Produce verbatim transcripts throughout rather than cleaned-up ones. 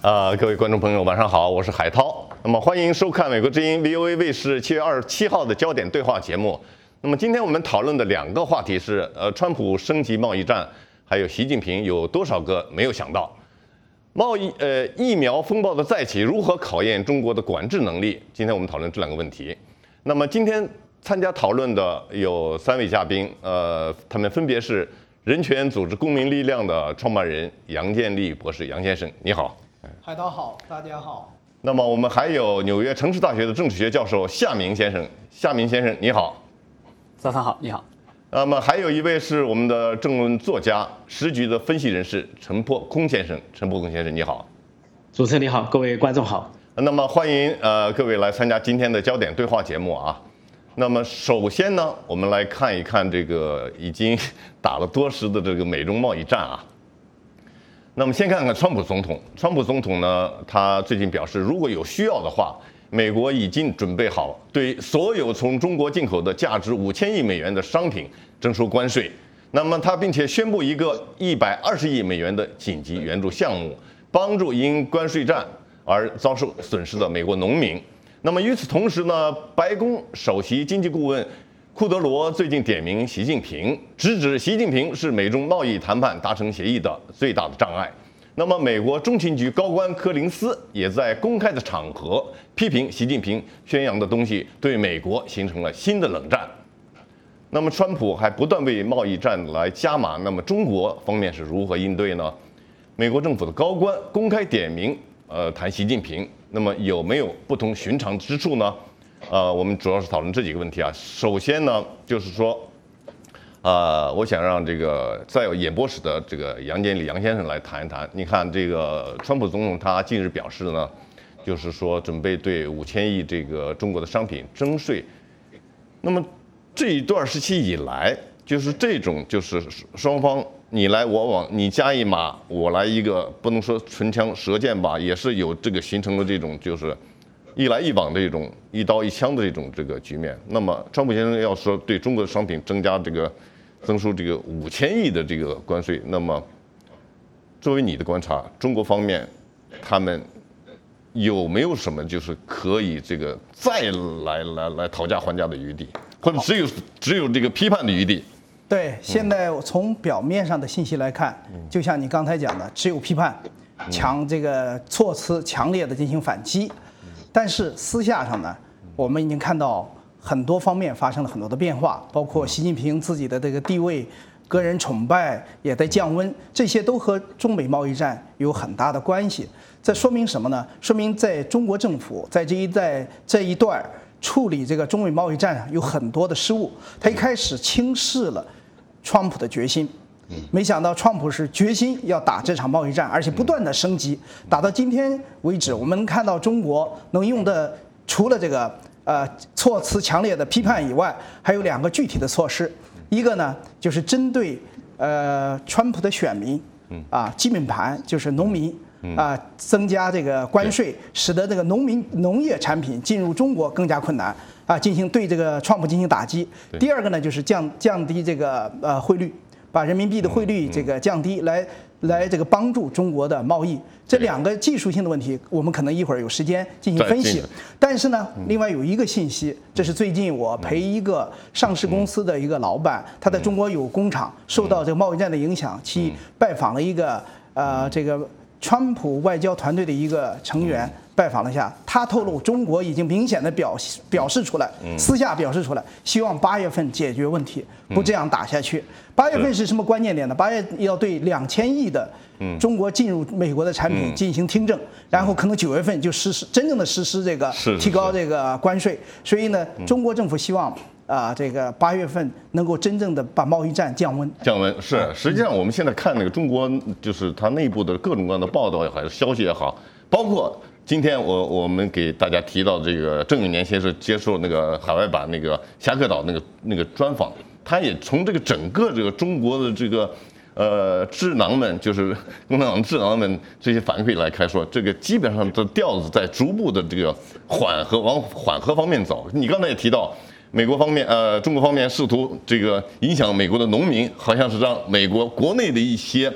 呃，各位观众朋友，晚上好，我是海涛。那么欢迎收看美国之音 V O A 卫视七月二十七号的焦点对话节目。那么今天我们讨论的两个话题是：呃，川普升级贸易战，还有习近平有多少个没有想到？贸易呃疫苗风暴的再起，如何考验中国的管制能力？今天我们讨论这两个问题。那么今天参加讨论的有三位嘉宾，呃，他们分别是人权组织公民力量的创办人杨建立博士，杨先生，你好。 海涛好，大家好。 那么我们还有纽约城市大学的政治学教授夏明先生，夏明先生你好。 早上好，你好。 那么还有一位是我们的政论作家、时局的分析人士陈破空先生，陈破空先生你好。 主持人你好，各位观众好。 那么欢迎呃各位来参加今天的焦点对话节目啊。那么首先呢，我们来看一看这个已经打了多时的这个美中贸易战啊。那么先看看川普总统，川普总统呢，他最近表示，如果有需要的话，美国已经准备好对所有从中国进口的价值五千亿美元的商品征收关税。那么他并且宣布一个一百二十亿美元的紧急援助项目，帮助因关税战而遭受损失的美国农民。那么与此同时呢，白宫首席经济顾问库德罗最近点名习近平，直指习近平是美中贸易谈判达成协议的最大的障碍。那么，美国中情局高官柯林斯也在公开的场合批评习近平宣扬的东西对美国形成了新的冷战。那么，川普还不断为贸易战来加码。那么，中国方面是如何应对呢？美国政府的高官公开点名，呃，谈习近平，那么有没有不同寻常之处呢？呃，我们主要是讨论这几个问题啊。首先呢，就是说，呃，我想让这个在有演播室的这个杨建立杨先生来谈一谈。你看，这个川普总统他近日表示呢，就是说准备对五千亿这个中国的商品征税。那么这一段时期以来，就是这种就是双方你来我往，你加一码，我来一个，不能说唇枪舌剑吧，也是有这个形成了这种就是一来一往的这种一刀一枪的这种这个局面。那么川普先生要说对中国的商品增加这个增收这个五千亿的这个关税，那么作为你的观察，中国方面他们有没有什么就是可以这个再来来来讨价还价的余地，或者只有只有这个批判的余地？ 对，现在从表面上的信息来看，就像你刚才讲的，只有批判，强这个措辞强烈的进行反击。但是私下上呢，我们已经看到很多方面发生了很多的变化，包括习近平自己的这个地位、个人崇拜也在降温，这些都和中美贸易战有很大的关系。这说明什么呢？说明在中国政府在这一代这一段处理这个中美贸易战上有很多的失误。他一开始轻视了川普的决心。没想到川普是决心要打这场贸易战，而且不断的升级，打到今天为止，我们能看到中国能用的除了这个呃措辞强烈的批判以外，还有两个具体的措施。一个呢就是针对呃川普的选民啊基本盘，就是农民啊增加这个关税，使得这个农民农业产品进入中国更加困难啊，进行对这个川普进行打击。第二个呢就是降降低这个呃汇率。把人民币的汇率这个降低，来来这个帮助中国的贸易。这两个技术性的问题，我们可能一会儿有时间进行分析。但是呢，另外有一个信息，这是最近我陪一个上市公司的一个老板，他在中国有工厂，受到这个贸易战的影响，去拜访了一个呃这个川普外交团队的一个成员。拜访了一下，他透露中国已经明显的表表示出来，私下表示出来，希望八月份解决问题，不这样打下去。八月份是什么关键点呢？八月要对两千亿的中国进入美国的产品进行听证，然后可能九月份就实施真正的实施这个提高这个关税。所以呢，中国政府希望啊、呃，这个八月份能够真正的把贸易战降温。 降温是，实际上我们现在看那个中国，就是它内部的各种各样的报道也好，消息也好，包括。今天我我们给大家提到这个郑永年先生接受那个海外版那个侠客岛那个那个专访，他也从这个整个这个中国的这个呃智囊们，就是共产党智囊们这些反馈来看说，这个基本上的调子在逐步的这个缓和往缓和方面走。你刚才也提到，美国方面呃中国方面试图这个影响美国的农民，好像是让美国国内的一些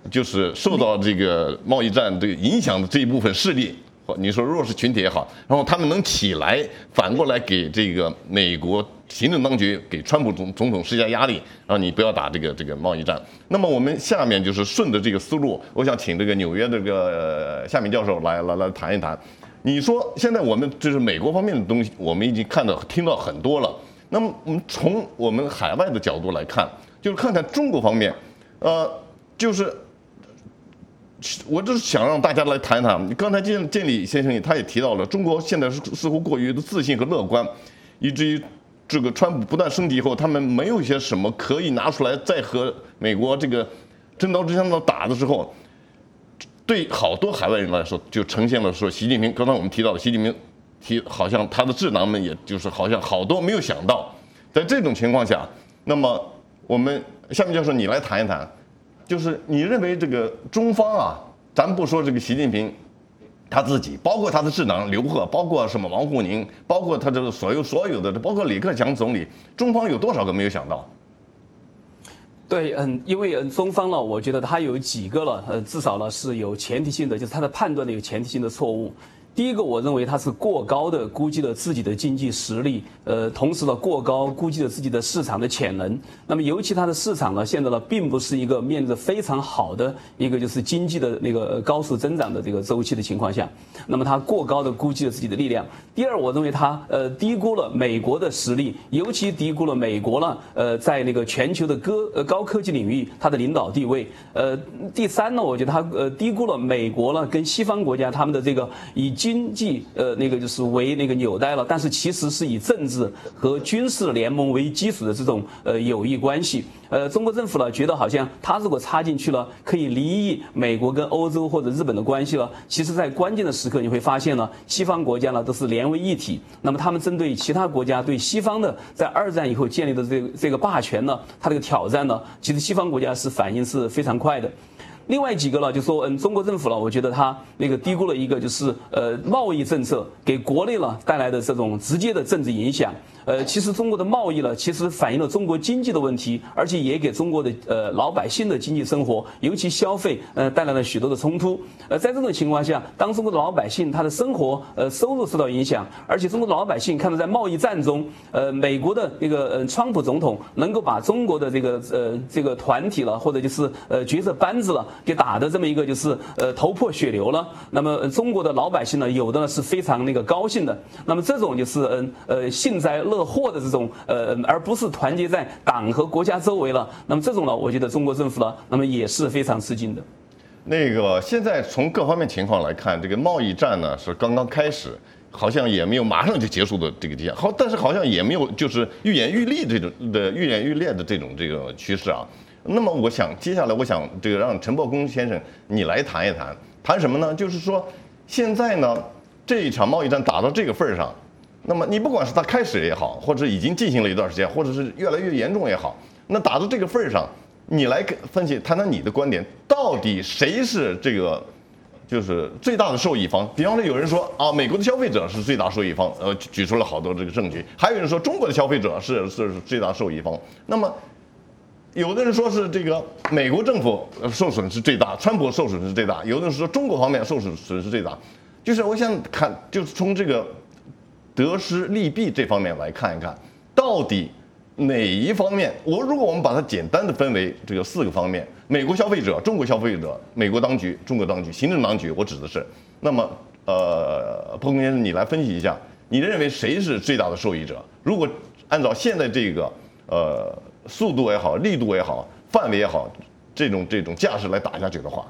就是受到这个贸易战这个影响的这一部分势力，你说弱势群体也好，然后他们能起来，反过来给这个美国行政当局给川普总总统施加压力，让你不要打这个这个贸易战。那么我们下面就是顺着这个思路，我想请这个纽约这个夏敏教授来来来谈一谈。你说现在我们就是美国方面的东西，我们已经看到听到很多了。那么我们从我们海外的角度来看，就是看看中国方面，呃，就是我就是想让大家来谈谈。刚才建建立先生他也提到了，中国现在是似乎过于的自信和乐观，以至于这个川普不断升级以后，他们没有一些什么可以拿出来再和美国这个真刀真枪的打的时候，对好多海外人来说，就呈现了说习近平，刚才我们提到的习近平提，好像他的智囊们也就是好像好多没有想到，在这种情况下，那么我们夏明教授你来谈一谈，就是你认为这个中方啊，咱不说这个习近平他自己，包括他的智囊刘鹤，包括什么王沪宁，包括他这个所有所有的，包括李克强总理，中方有多少个没有想到？ 对，嗯，因为嗯，中方呢，我觉得他有几个了，呃，至少呢是有前提性的，就是他的判断呢有前提性的错误。第一个，我认为他是过高的估计了自己的经济实力，呃，同时呢，过高估计了自己的市场的潜能。那么，尤其它的市场呢，现在呢，并不是一个面对非常好的一个就是经济的那个高速增长的这个周期的情况下，那么他过高的估计了自己的力量。第二，我认为他呃低估了美国的实力，尤其低估了美国呢，呃，在那个全球的高呃高科技领域它的领导地位。呃，第三呢，我觉得他呃低估了美国呢跟西方国家他们的这个以经济呃那个就是为那个纽带了，但是其实是以政治和军事联盟为基础的这种呃友谊关系。呃，中国政府呢觉得好像他如果插进去了，可以离异美国跟欧洲或者日本的关系了。其实，在关键的时刻，你会发现呢，西方国家呢都是连为一体。那么他们针对其他国家对西方的在二战以后建立的这个这个霸权呢，它这个挑战呢，其实西方国家是反应是非常快的。另外几个呢，就说嗯，中国政府呢，我觉得它那个低估了一个就是呃贸易政策给国内呢带来的这种直接的政治影响。呃，其实中国的贸易呢，其实反映了中国经济的问题，而且也给中国的呃老百姓的经济生活，尤其消费呃带来了许多的冲突。呃，在这种情况下，当中国的老百姓他的生活呃收入受到影响，而且中国的老百姓看到在贸易战中，呃，美国的那个呃川普总统能够把中国的这个呃这个团体了，或者就是呃角色班子了。给打的这么一个就是呃头破血流了，那么、呃、中国的老百姓呢，有的呢是非常那个高兴的，那么这种就是嗯 呃, 呃幸灾乐祸的这种呃，而不是团结在党和国家周围了，那么这种呢，我觉得中国政府呢，那么也是非常吃惊的。 那个现在从各方面情况来看，这个贸易战呢是刚刚开始，好像也没有马上就结束的这个迹象，好，但是好像也没有就是愈演愈烈这种的愈演愈烈的这种这个趋势啊。那么我想接下来我想这个让陈伯公先生你来谈一谈，谈什么呢？就是说现在呢这一场贸易战打到这个份儿上，那么你不管是它开始也好，或者已经进行了一段时间，或者是越来越严重也好，那打到这个份儿上，你来分析谈谈你的观点，到底谁是这个就是最大的受益方？比方说有人说啊，美国的消费者是最大受益方，呃，举出了好多这个证据；还有人说中国的消费者是是是最大受益方。那么有的人说是这个美国政府受损失最大，川普受损失最大；有的人说中国方面受损损失最大。就是我想看，就是从这个得失利弊这方面来看一看，到底哪一方面？我如果我们把它简单的分为这个四个方面：美国消费者、中国消费者、美国当局、中国当局、行政当局，我指的是。那么，呃，彭先生，你来分析一下，你认为谁是最大的受益者？如果按照现在这个呃。速度也好，力度也好，范围也好，这种这种架势来打下去的话，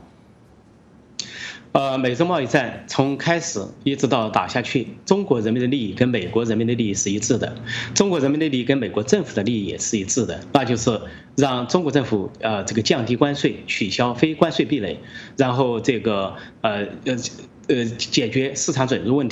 呃，美中贸易战从开始一直到打下去，中国人民的利益跟美国人民的利益是一致的，中国人民的利益跟美国政府的利益也是一致的，那就是让中国政府呃这个降低关税，取消非关税壁垒，然后这个呃呃呃解决市场准入问题。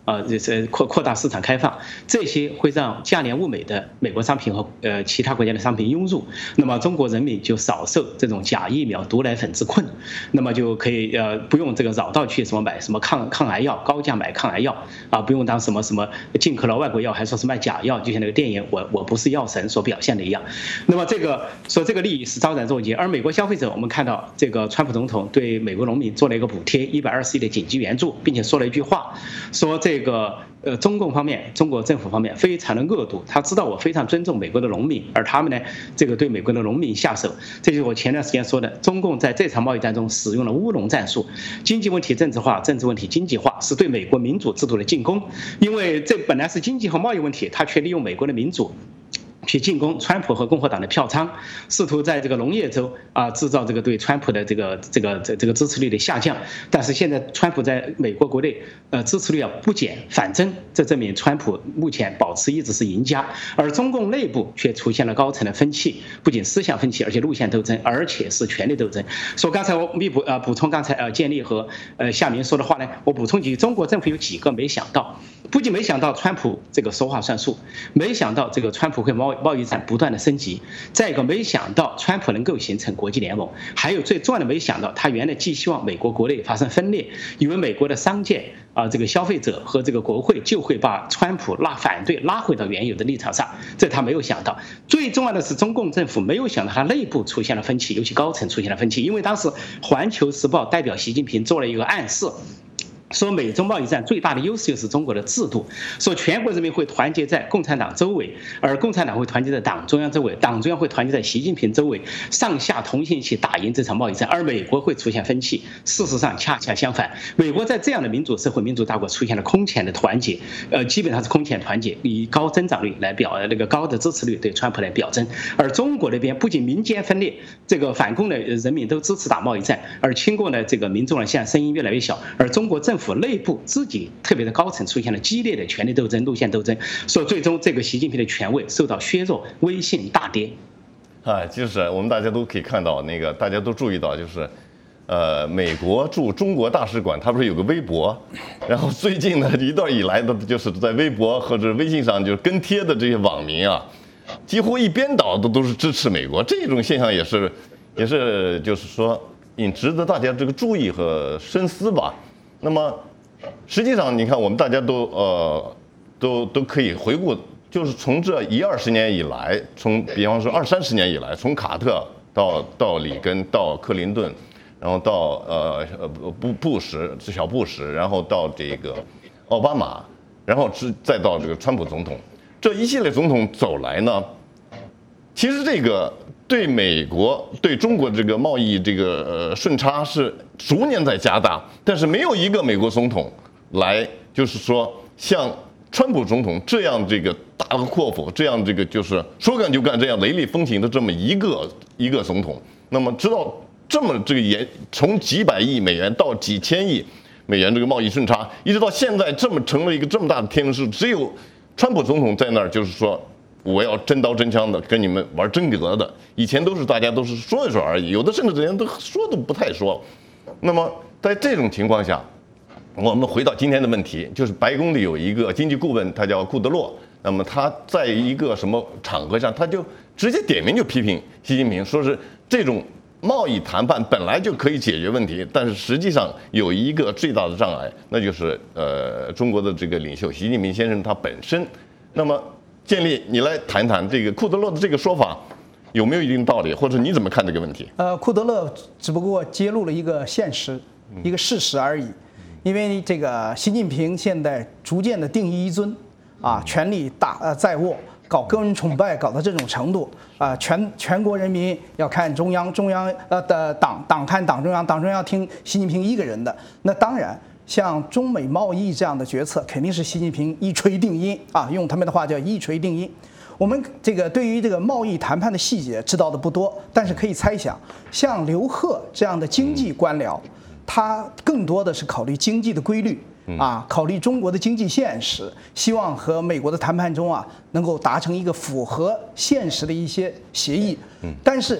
啊，这这扩扩大市场开放，这些会让价廉物美的美国商品和呃其他国家的商品涌入，那么中国人民就少受这种假疫苗、毒奶粉之困，那么就可以呃不用这个绕道去什么买什么抗抗癌药，高价买抗癌药啊，不用当什么什么进口了外国药还说是卖假药，就像那个电影我我不是药神所表现的一样。那么这个说这个利益是昭然若揭，而美国消费者，我们看到这个川普总统对美国农民做了一个补贴一百二十亿的紧急援助，并且说了一句话，说这个呃中共方面，中国政府方面非常的恶毒，他知道我非常尊重美国的农民，而他们呢这个对美国的农民下手，这就是我前段时间说的，中共在这场贸易战中使用了乌龙战术，经济问题政治化，政治问题经济化，是对美国民主制度的进攻，因为这本来是经济和贸易问题，他却利用美国的民主去进攻川普和共和党的票仓，试图在这个农业州啊制造这个对川普的这个这个这这个支持率的下降。但是现在川普在美国国内呃支持率啊不减反增，这证明川普目前保持一直是赢家，而中共内部却出现了高层的分歧，不仅思想分歧，而且路线斗争，而且是权力斗争。所以刚才我弥补呃补充刚才呃建立和呃夏明说的话呢，我补充几句，中国政府有几个没想到，不仅没想到川普这个说话算数，没想到这个川普会贸贸易战不断的升级，再一个没想到川普能够形成国际联盟，还有最重要的没想到，他原来寄希望美国国内发生分裂，以为美国的商界啊这个消费者和这个国会就会把川普拉反对拉回到原有的立场上，这他没有想到。最重要的是中共政府没有想到他内部出现了分歧，尤其高层出现了分歧，因为当时环球时报代表习近平做了一个暗示，说美中贸易战最大的优势就是中国的制度，说全国人民会团结在共产党周围，而共产党会团结在党中央周围，党中央会团结在习近平周围，上下同心一起打赢这场贸易战，而美国会出现分歧。事实上恰恰相反，美国在这样的民主社会、民主大国出现了空前的团结，呃，基本上是空前团结，以高增长率来表那个高的支持率对川普来表征。而中国那边不仅民间分裂，这个反共的人民都支持打贸易战，而亲共的这个民众呢，现在声音越来越小，而中国政府内部自己特别的高层出现了激烈的权力斗争、路线斗争，所以最终这个习近平的权位受到削弱，威信大跌。 啊，就是我们大家都可以看到，那个大家都注意到，就是，呃，美国驻中国大使馆它不是有个微博，然后最近呢一段以来的，就是在微博或者微信上就是跟贴的这些网民啊，几乎一边倒的都是支持美国，这种现象也是，也是就是说，也值得大家这个注意和深思吧。那么，实际上你看，我们大家都呃，都都可以回顾，就是从这一二十年以来，从比方说二三十年以来，从卡特到到里根到克林顿，然后到呃呃布布什小布什，然后到这个奥巴马，然后是再到这个川普总统，这一系列总统走来呢，其实这个对美国对中国这个贸易这个呃顺差是逐年在加大，但是没有一个美国总统来就是说像川普总统这样这个大刀阔斧，这样这个就是说干就干，这样雷厉风行的这么一个一个总统。那么知道这么这个严，从几百亿美元到几千亿美元这个贸易顺差，一直到现在这么成了一个这么大的天文数，只有川普总统在那儿就是说，我要真刀真枪的跟你们玩真格的，以前都是大家都是说一说而已，有的甚至人都说都不太说。那么在这种情况下，我们回到今天的问题，就是白宫里有一个经济顾问，他叫库德洛，那么他在一个什么场合上，他就直接点名就批评习近平，说是这种贸易谈判本来就可以解决问题，但是实际上有一个最大的障碍，那就是呃中国的这个领袖习近平先生他本身。那么建立，你来谈谈这个库德勒的这个说法有没有一定道理，或者你怎么看这个问题？ 呃，库德勒只不过揭露了一个现实、一个事实而已。因为这个习近平现在逐渐的定义一尊，啊，权力大呃在握，搞个人崇拜搞到这种程度啊，全全国人民要看中央，中央呃的党党看党中央，党中央听习近平一个人的。那当然，像中美贸易这样的决策，肯定是习近平一锤定音啊，用他们的话叫一锤定音。我们这个对于这个贸易谈判的细节知道的不多，但是可以猜想，像刘鹤这样的经济官僚，他更多的是考虑经济的规律啊，考虑中国的经济现实，希望和美国的谈判中啊能够达成一个符合现实的一些协议。但是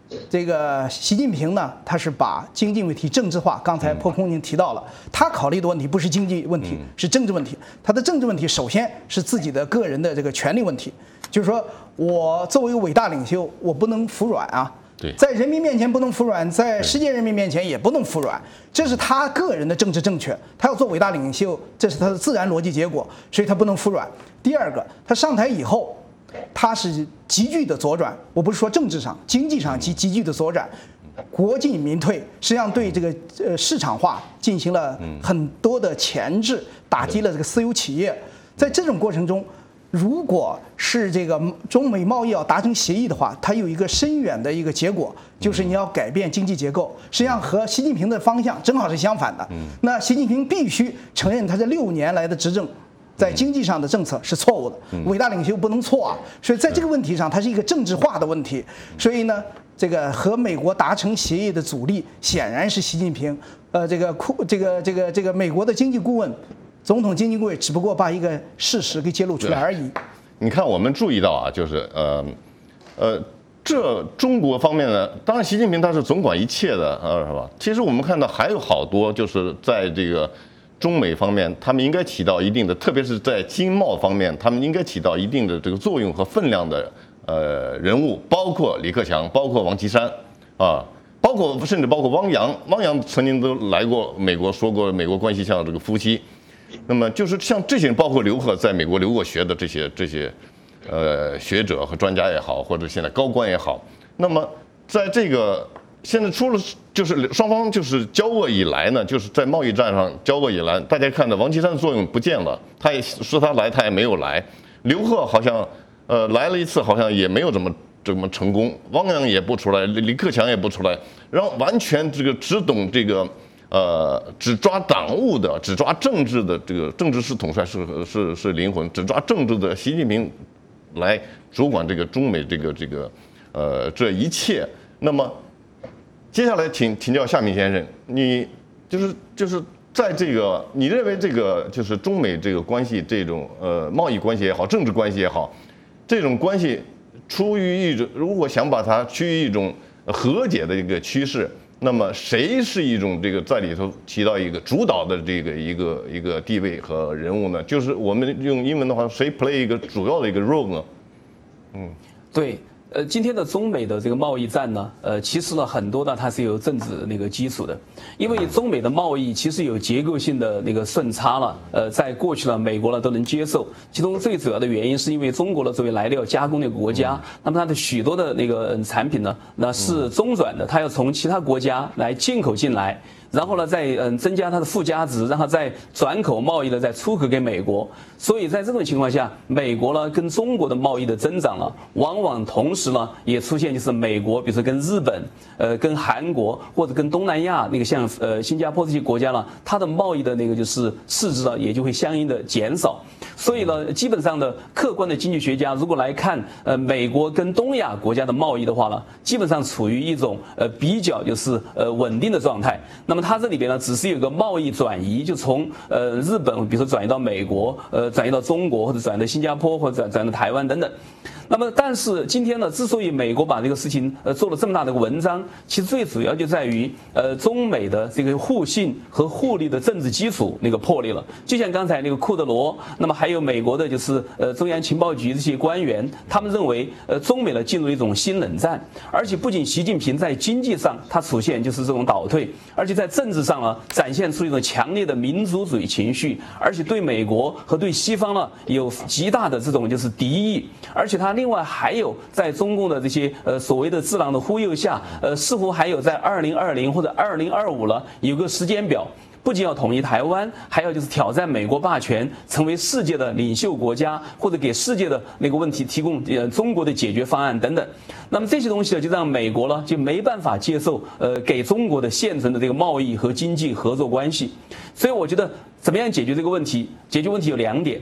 这个习近平呢，他是把经济问题政治化。刚才破空已经提到了，他考虑的问题不是经济问题，是政治问题。他的政治问题首先是自己的个人的这个权利问题，就是说我作为一个伟大领袖，我不能服软啊。 对， 在人民面前不能服软，在世界人民面前也不能服软，这是他个人的政治正确。他要做伟大领袖，这是他的自然逻辑结果，所以他不能服软。第二个，他上台以后，他是急剧的左转，我不是说政治上，经济上急急剧的左转，国进民退，实际上对这个呃市场化进行了很多的钳制，打击了这个私有企业。在这种过程中，如果是这个中美贸易要达成协议的话，它有一个深远的一个结果，就是你要改变经济结构。实际上和习近平的方向正好是相反的。那习近平必须承认他这六年来的执政在经济上的政策是错误的，伟大领袖不能错啊。所以在这个问题上，它是一个政治化的问题。所以呢，这个和美国达成协议的阻力显然是习近平。呃，这个库这个这个这个美国的经济顾问。总统经济顾问只不过把一个事实给揭露出来而已。 你看，我们注意到啊，就是呃，呃，这中国方面呢，当然习近平他是总管一切的，呃，是吧？其实我们看到还有好多，就是在这个中美方面，他们应该起到一定的，特别是在经贸方面，他们应该起到一定的这个作用和分量的呃人物，包括李克强，包括王岐山啊。包括甚至包括汪洋，汪洋曾经都来过美国，说过美国关系像这个夫妻。那么就是像这些人，包括刘鹤在美国留过学的这些这些，呃，学者和专家也好，或者现在高官也好，那么在这个现在出了就是双方就是交恶以来呢，就是在贸易战上交恶以来，大家看到王岐山的作用不见了，他也说他来，他也没有来。刘鹤好像呃来了一次，好像也没有怎么怎么成功。汪洋也不出来，李克强也不出来，然后完全这个只懂这个。呃，只抓党务的，只抓政治的，这个政治是统帅，是是是灵魂，只抓政治的习近平来主管这个中美这个这个呃这一切。那么接下来请请教夏明先生，你就是就是在这个你认为这个就是中美这个关系这种呃贸易关系也好，政治关系也好，这种关系出于一种如果想把它趋于一种和解的一个趋势。那么谁是一种这个在里头起到一个主导的这个一个一个地位和人物呢？就是我们用英文的话，谁 play 一个主要的一个 role 呢？ 嗯，对。呃，今天的中美的这个贸易战呢，呃，其实呢很多呢它是有政治那个基础的，因为中美的贸易其实有结构性的那个顺差了，呃，在过去呢美国呢都能接受，其中最主要的原因是因为中国呢作为来料加工的国家，那么它的许多的那个产品呢，那是中转的，它要从其他国家来进口进来。然后呢，再嗯增加它的附加值，让它再转口贸易的再出口给美国。所以在这种情况下，美国呢跟中国的贸易的增长呢，往往同时呢也出现就是美国，比如说跟日本、呃跟韩国或者跟东南亚那个像呃新加坡这些国家呢，它的贸易的那个就是市值呢也就会相应的减少。所以呢，基本上的客观的经济学家如果来看呃美国跟东亚国家的贸易的话呢，基本上处于一种呃比较就是呃稳定的状态。那么它这里边呢，只是有个贸易转移，就从呃日本，比如说转移到美国，呃转移到中国，或者转移到新加坡，或者转转移到台湾等等。那么，但是今天呢，之所以美国把这个事情呃做了这么大的一个文章，其实最主要就在于呃中美的这个互信和互利的政治基础那个破裂了。就像刚才那个库德罗，那么还有美国的就是呃中央情报局这些官员，他们认为呃中美呢进入一种新冷战，而且不仅习近平在经济上他出现就是这种倒退，而且在政治上呢展现出一种强烈的民族主义情绪，而且对美国和对西方呢有极大的这种就是敌意，而且他另外还有在中共的这些呃所谓的智囊的忽悠下，呃似乎还有在二零二零或者二零二五了有个时间表。不仅要统一台湾，还要就是挑战美国霸权，成为世界的领袖国家，或者给世界的那个问题提供呃中国的解决方案等等。那么这些东西呢，就让美国呢就没办法接受呃给中国的现存的这个贸易和经济合作关系。所以我觉得怎么样解决这个问题？解决问题有两点。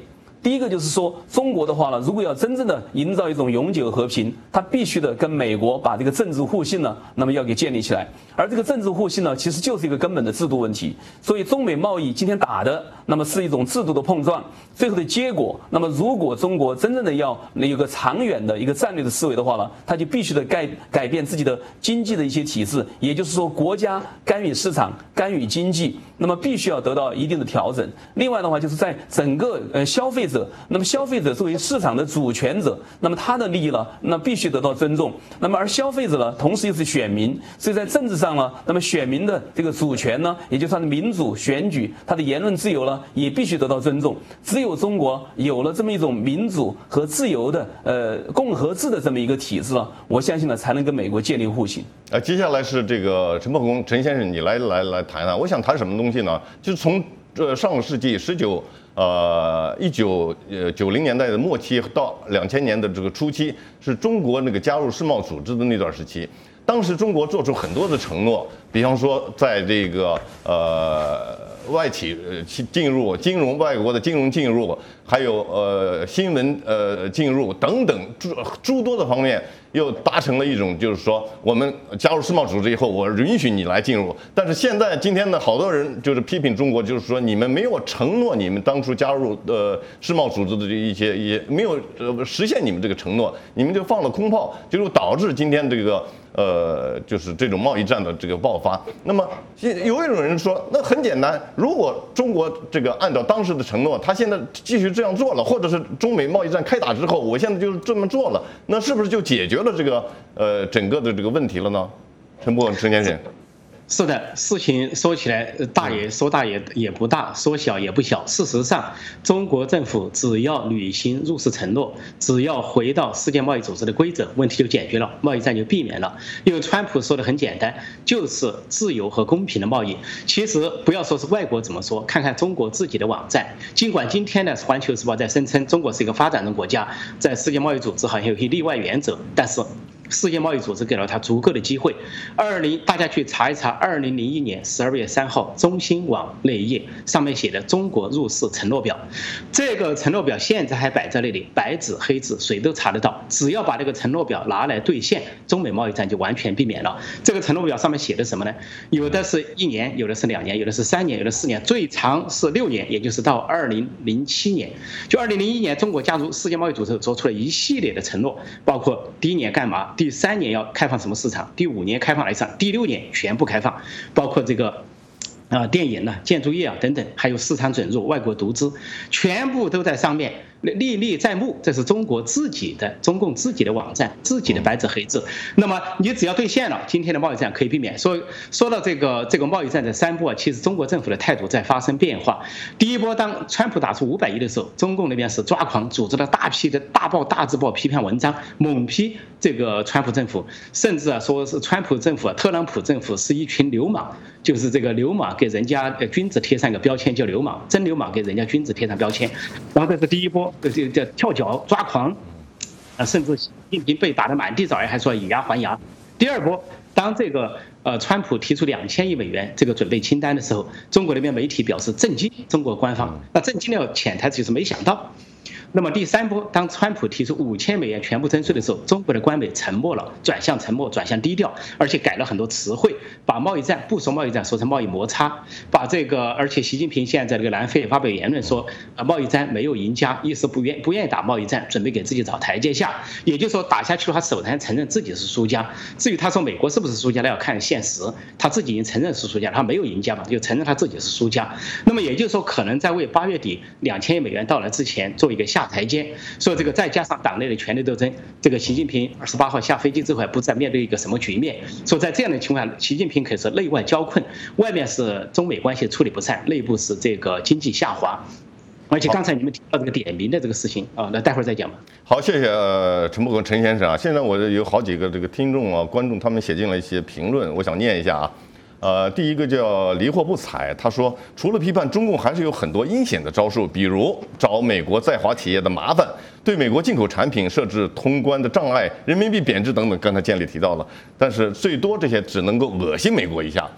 第一个就是说，中国的话呢，如果要真正的营造一种永久和平，它必须的跟美国把这个政治互信呢，那么要给建立起来。而这个政治互信呢，其实就是一个根本的制度问题。所以中美贸易今天打的，那么是一种制度的碰撞，最后的结果，那么如果中国真正的要有个长远的一个战略的思维的话呢，它就必须的改改变自己的经济的一些体制，也就是说，国家干预市场、干预经济，那么必须要得到一定的调整。另外的话，就是在整个呃消费者。那么消费者作为市场的主权者，那么他的利益呢，那必须得到尊重。那么而消费者呢，同时又是选民，所以在政治上呢，那么选民的这个主权呢，也就是他的民主选举，他的言论自由呢，也必须得到尊重。只有中国有了这么一种民主和自由的呃共和制的这么一个体制呢，我相信呢，才能跟美国建立互信。 呃，接下来是这个陈伯公陈先生，你来来来谈谈。我想谈什么东西呢？就是从呃上个世纪十九。呃，一九呃九零年代的末期到两千年的这个初期，是中国那个加入世贸组织的那段时期。当时中国做出很多的承诺，比方说在这个呃外企呃进入金融外国的金融进入，还有呃新闻呃进入等等诸诸多的方面，又达成了一种就是说，我们加入世贸组织以后，我允许你来进入。但是现在今天呢，好多人就是批评中国，就是说你们没有承诺，你们当初加入呃世贸组织的这一些也没有呃实现你们这个承诺，你们就放了空炮，就导致今天这个。呃，就是这种贸易战的这个爆发。那么有一种人说，那很简单，如果中国这个按照当时的承诺，他现在继续这样做了，或者是中美贸易战开打之后，我现在就是这么做了，那是不是就解决了这个呃整个的这个问题了呢？陈伯陈先生。 是的，事情说起来大也说大也也不大，说小也不小。事实上，中国政府只要履行入世承诺，只要回到世界贸易组织的规则，问题就解决了，贸易战就避免了。因为川普说的很简单，就是自由和公平的贸易。其实不要说是外国怎么说，看看中国自己的网站。尽管今天呢，《环球时报》在声称中国是一个发展中国家，在世界贸易组织好像有些例外原则，但是。世界贸易组织给了他足够的机会。二零，大家去查一查，二零零一年十二月三号，中新网那一页上面写的中国入世承诺表，这个承诺表现在还摆在那里，白纸黑字，谁都查得到。只要把这个承诺表拿来兑现，中美贸易战就完全避免了。这个承诺表上面写的什么呢？有的是一年，有的是两年，有的是三年，有的四年，最长是六年，也就是到二零零七年。就二零零一年，中国加入世界贸易组织，做出了一系列的承诺，包括第一年干嘛？第三年要开放什么市场？第五年开放哪一市场？第六年全部开放，包括这个。啊，电影呢、建筑业啊等等，还有市场准入、外国独资，全部都在上面历历在目。这是中国自己的、中共自己的网站、自己的白纸黑字。那么你只要兑现了，今天的贸易战可以避免。说说到这个这个贸易战的三波啊，其实中国政府的态度在发生变化。第一波，当川普打出五百亿的时候，中共那边是抓狂，组织了大批的大报、大字报批判文章，猛批这个川普政府，甚至啊说是川普政府、特朗普政府是一群流氓，就是这个流氓。给人家君子贴上个标签叫流氓，真流氓给人家君子贴上标签，然后这是第一波，这这跳脚抓狂，啊，甚至习近平被打得满地找牙，还说以牙还牙。第二波，当这个呃川普提出两千亿美元这个准备清单的时候，中国那边媒体表示震惊，中国官方那震惊的潜台词就是没想到。那么第三波，当川普提出五千美元全部征税的时候，中国的官媒沉默了，转向沉默，转向低调，而且改了很多词汇，把贸易战不说贸易战，说成贸易摩擦，把这个，而且习近平现在在这个南非发表言论说，啊，贸易战没有赢家，意思不愿不愿意打贸易战，准备给自己找台阶下，也就是说打下去了，他首先承认自己是输家。至于他说美国是不是输家，那要看现实，他自己已经承认是输家，他没有赢家嘛，就承认他自己是输家。那么也就是说，可能在为八月底两千亿美元到来之前做一个下台阶。所以这个再加上党内的权力斗争，这个习近平二十八号下飞机之后还不知道面对一个什么局面。所以在这样的情况下，习近平可是内外交困，外面是中美关系处理不善，内部是这个经济下滑。而且刚才你们提到这个点名的这个事情啊，那待会儿再讲吧。 好，谢谢呃陈伯公陈先生啊。现在我有好几个这个听众啊、观众，他们写进了一些评论，我想念一下啊。呃，第一个叫离货不睬，他说，除了批判中共，还是有很多阴险的招数，比如找美国在华企业的麻烦，对美国进口产品设置通关的障碍，人民币贬值等等。刚才建立提到了，但是最多这些只能够恶心美国一下。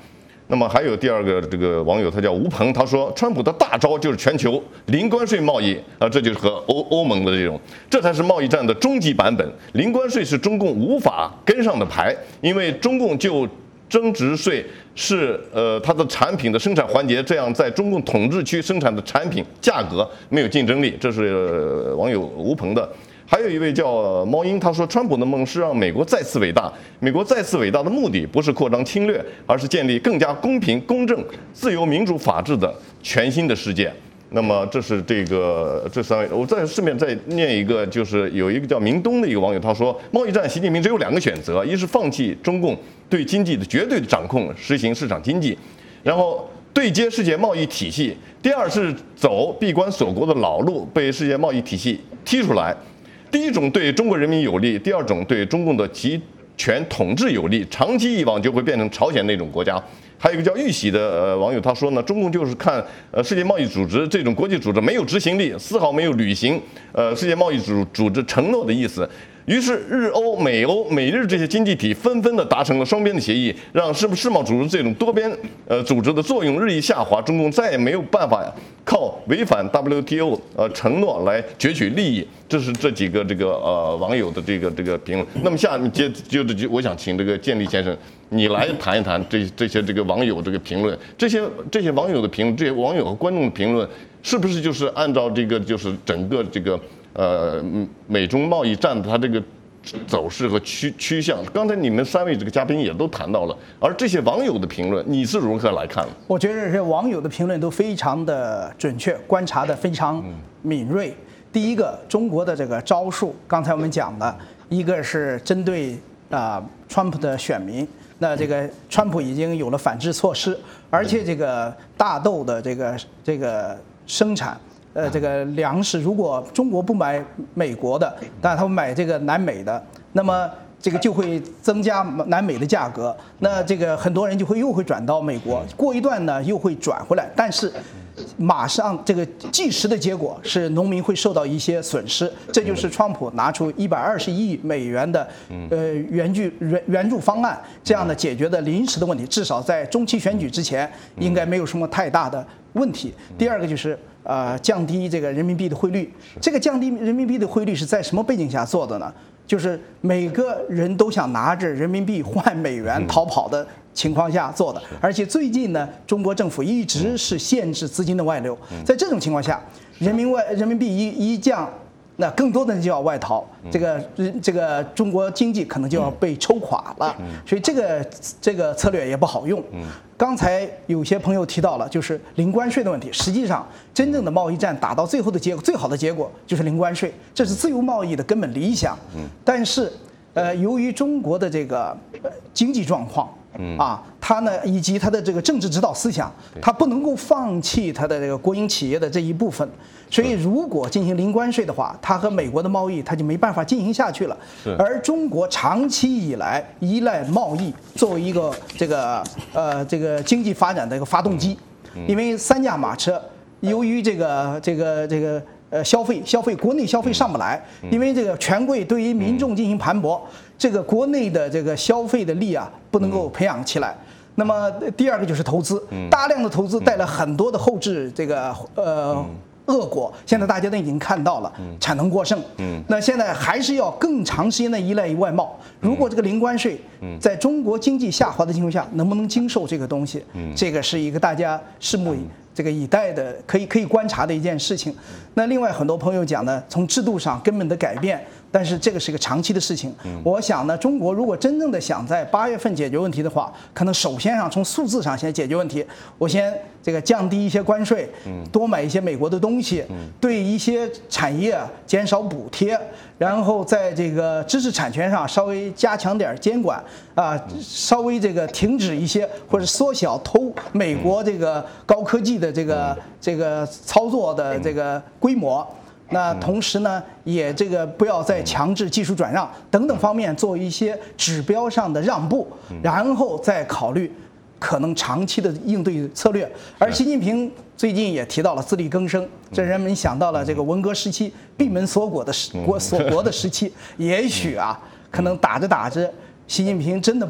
那么还有第二个这个网友，他叫吴鹏，他说川普的大招就是全球零关税贸易啊，这就是和欧欧盟的这种，这才是贸易战的终极版本。零关税是中共无法跟上的牌，因为中共就增值税是呃它的产品的生产环节，这样在中共统治区生产的产品价格没有竞争力，这是、呃、网友吴鹏的。还有一位叫猫英，他说川普的梦是让美国再次伟大。美国再次伟大的目的不是扩张侵略，而是建立更加公平、公正、自由、民主、法治的全新的世界。那么这是这个这三位，我再顺便再念一个，就是有一个叫明东的一个网友，他说贸易战习近平只有两个选择，一是放弃中共对经济的绝对的掌控，实行市场经济，然后对接世界贸易体系；第二是走闭关锁国的老路，被世界贸易体系踢出来。第一种对中国人民有利，第二种对中共的集权统治有利，长期以往就会变成朝鲜那种国家。还有一个叫玉玺的呃网友，他说呢，中共就是看呃世界贸易组织这种国际组织没有执行力，丝毫没有履行呃世界贸易组组织承诺的意思。于是日欧、美欧、美日这些经济体纷纷的达成了双边的协议，让世世贸组织这种多边呃组织的作用日益下滑，中共再也没有办法靠违反 W T O 呃承诺来攫取利益。这是这几个这个呃网友的这个这个评论。那么下面接就就我想请这个建立先生，你来谈一谈这这些这个网友这个评论，这些这些网友的评论，这些网友和观众的评论，是不是就是按照这个就是整个这个呃美中贸易战的它这个走势和趋趋向？刚才你们三位这个嘉宾也都谈到了，而这些网友的评论，你是如何来看？ 我觉得这网友的评论都非常的准确，观察的非常敏锐。第一个，中国的这个招数，刚才我们讲的，一个是针对啊、呃、川普的选民，那这个川普已经有了反制措施，而且这个大豆的这个这个生产，呃，这个粮食如果中国不买美国的，但他们买这个南美的，那么这个就会增加南美的价格，那这个很多人就会又会转到美国，过一段呢又会转回来，但是马上这个即时的结果是农民会受到一些损失，这就是川普拿出一百二十亿美元的呃援助援援助方案，这样的解决的临时的问题，至少在中期选举之前应该没有什么太大的问题。第二个就是呃降低这个人民币的汇率，这个降低人民币的汇率是在什么背景下做的呢？就是每个人都想拿着人民币换美元逃跑的情况下做的，而且最近呢，中国政府一直是限制资金的外流，在这种情况下，人民外人民币一一降，那更多的人就要外逃，这个这个中国经济可能就要被抽垮了，所以这个这个策略也不好用。刚才有些朋友提到了，就是零关税的问题。实际上，真正的贸易战打到最后的结果，最好的结果就是零关税，这是自由贸易的根本理想。但是，呃，由于中国的这个经济状况，啊，它呢以及它的这个政治指导思想，它不能够放弃它的这个国营企业的这一部分。所以，如果进行零关税的话，它和美国的贸易它就没办法进行下去了。而中国长期以来依赖贸易作为一个这个呃这个经济发展的一个发动机，因为三驾马车，由于这个这个这个呃消费消费国内消费上不来，因为这个权贵对于民众进行盘剥，这个国内的这个消费的力啊不能够培养起来。那么第二个就是投资，大量的投资带来很多的后置这个呃。恶果，现在大家都已经看到了，产能过剩。嗯，那现在还是要更长时间的依赖于外贸。如果这个零关税，在中国经济下滑的情况下，能不能经受这个东西？嗯，这个是一个大家拭目这个以待的，可以可以观察的一件事情。那另外很多朋友讲呢，从制度上根本的改变，但是这个是一个长期的事情。我想呢，中国如果真正的想在八月份解决问题的话，可能首先上从数字上先解决问题。我先这个降低一些关税，多买一些美国的东西，对一些产业减少补贴，然后在这个知识产权上稍微加强点监管啊，稍微这个停止一些或者缩小偷美国这个高科技的这个这个操作的这个规模。那同时呢，也这个不要再强制技术转让等等方面做一些指标上的让步，然后再考虑可能长期的应对策略。而习近平最近也提到了自力更生，这人们想到了这个文革时期闭门锁国的时国锁国的时期，也许啊，可能打着打着，习近平真的把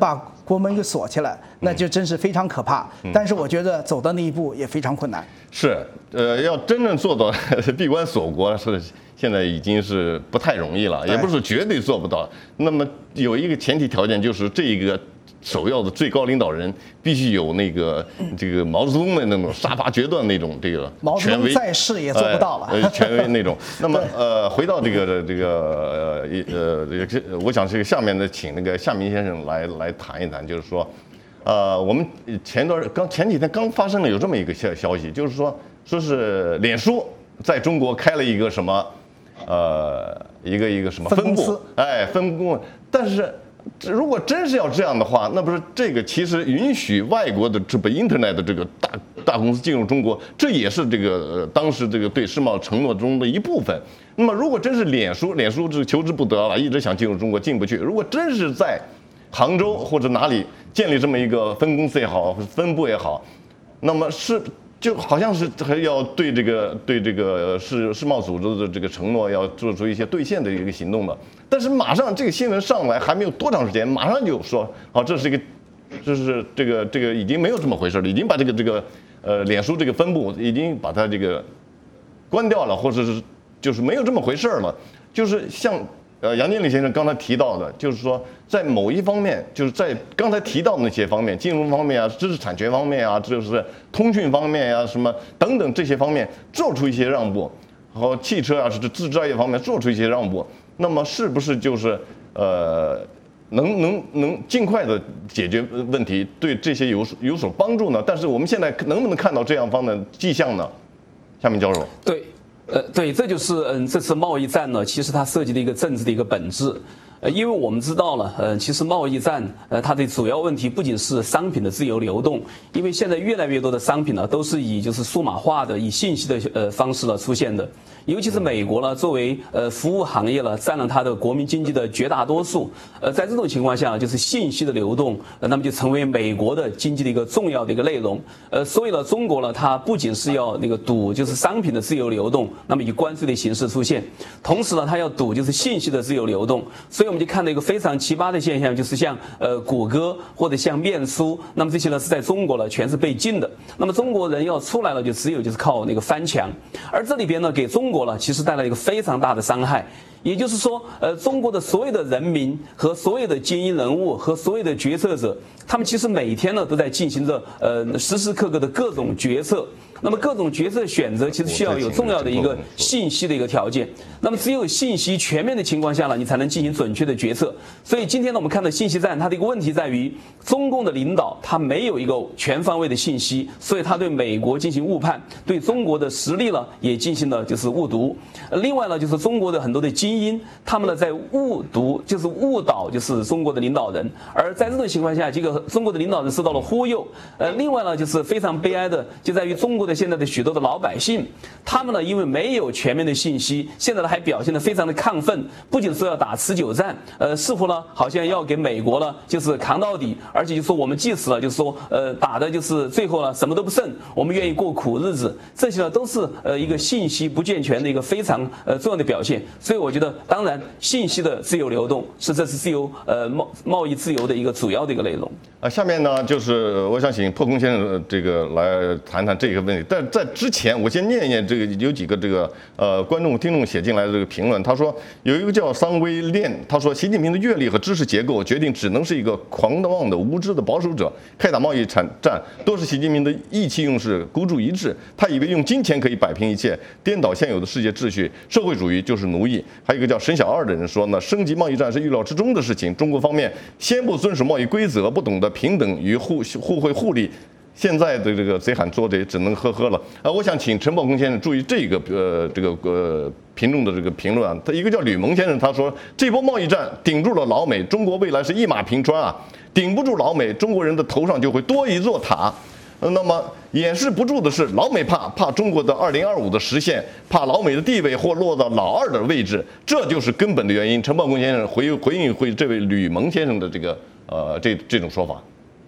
国门给锁起来，那就真是非常可怕。但是我觉得走到那一步也非常困难。 是，呃，要真正做到闭关锁国是现在已经是不太容易了，也不是绝对做不到。那么有一个前提条件就是这个首要的最高领导人必须有那个这个毛泽东的那种杀伐决断那种这个权威， 在世也做不到了， 呃，权威那种。那么呃，回到这个这个呃呃，这个我想这个下面的请那个夏明先生来来谈一谈，就是说。呃，我们前段刚前几天刚发生了有这么一个消消息，就是说说是脸书在中国开了一个什么，呃，一个一个什么分部，哎，分部。但是如果真是要这样的话，那不是这个其实允许外国的这个 Internet 的这个大大公司进入中国，这也是这个、呃、当时这个对世贸承诺中的一部分。那么如果真是脸书，脸书是求之不得了，一直想进入中国进不去。如果真是在杭州或者哪里建立这么一个分公司也好，分部也好，那么是就好像是还要对这个对这个世世贸组织的这个承诺要做出一些兑现的一个行动的。但是马上这个新闻上来还没有多长时间，马上就说好，这是一个，这是这个这个已经没有这么回事了，已经把这个这个呃脸书这个分部已经把它这个关掉了，或者是就是没有这么回事了，就是像。呃，杨经理先生刚才提到的，就是说，在某一方面，就是在刚才提到的那些方面，金融方面啊，知识产权方面啊，就是通讯方面呀、啊，什么等等这些方面做出一些让步，然后汽车啊，是制造业方面做出一些让步，那么是不是就是呃，能能能尽快的解决问题，对这些有有所帮助呢？但是我们现在能不能看到这样方的迹象呢？下面教授。 对。呃，对，这就是嗯，这次贸易战呢，其实它涉及的一个政治的一个本质。呃，因为我们知道了，呃，其实贸易战，呃，它的主要问题不仅是商品的自由流动，因为现在越来越多的商品呢，都是以就是数码化的、以信息的呃方式呢出现的。尤其是美国呢，作为呃服务行业呢，占了它的国民经济的绝大多数。呃，在这种情况下，就是信息的流动，呃，那么就成为美国的经济的一个重要的一个内容。呃，所以呢，中国呢，它不仅是要那个堵就是商品的自由流动，那么以关税的形式出现，同时呢，它要堵就是信息的自由流动。所以我们就看到一个非常奇葩的现象，就是像呃谷歌或者像面书，那么这些呢是在中国呢全是被禁的。那么中国人要出来了，就只有就是靠那个翻墙，而这里边呢给中国呢其实带来一个非常大的伤害。也就是说，呃，中国的所有的人民和所有的精英人物和所有的决策者，他们其实每天呢都在进行着呃时时刻刻的各种决策。那么各种决策选择其实需要有重要的一个信息的一个条件。那么只有信息全面的情况下呢，你才能进行准确的决策。所以今天呢，我们看到信息战，它的一个问题在于，中共的领导他没有一个全方位的信息，所以他对美国进行误判，对中国的实力呢也进行了就是误读。另外呢，就是中国的很多的精英，他们呢在误读，就是误导，就是中国的领导人。而在这种情况下，这个中国的领导人受到了忽悠。呃，另外呢，就是非常悲哀的，就在于中国的现在的许多的老百姓，他们呢因为没有全面的信息，现在呢还表现得非常的亢奋，不仅说要打持久战，呃，似乎呢好像要给美国呢就是扛到底，而且就说我们即使了就是说呃打的就是最后呢什么都不剩，我们愿意过苦日子，这些呢都是呃一个信息不健全的一个非常呃重要的表现。所以我觉得，当然信息的自由流动是这次自由呃贸贸易自由的一个主要的一个内容。 啊，下面呢就是我想请破空先生这个来谈谈这个问题。但在之前，我先念一念这个有几个这个呃观众听众写进来的这个评论。他说有一个叫桑威炼，他说习近平的阅历和知识结构决定只能是一个狂妄的无知的保守者，开打贸易战都是习近平的意气用事、孤注一掷。他以为用金钱可以摆平一切，颠倒现有的世界秩序，社会主义就是奴役。还有一个叫沈小二的人说呢，升级贸易战是预料之中的事情，中国方面先不遵守贸易规则，不懂得平等与互互惠互利。现在的这个贼喊捉贼，只能呵呵了。呃，我想请陈宝空先生注意这个呃这个呃评论的这个评论啊。他一个叫吕蒙先生，他说这波贸易战顶住了老美，中国未来是一马平川啊，顶不住老美，中国人的头上就会多一座塔。呃、那么掩饰不住的是，老美怕怕中国的二零二五的实现，怕老美的地位或落到老二的位置，这就是根本的原因。陈宝空先生回回应回这位吕蒙先生的这个呃这这种说法。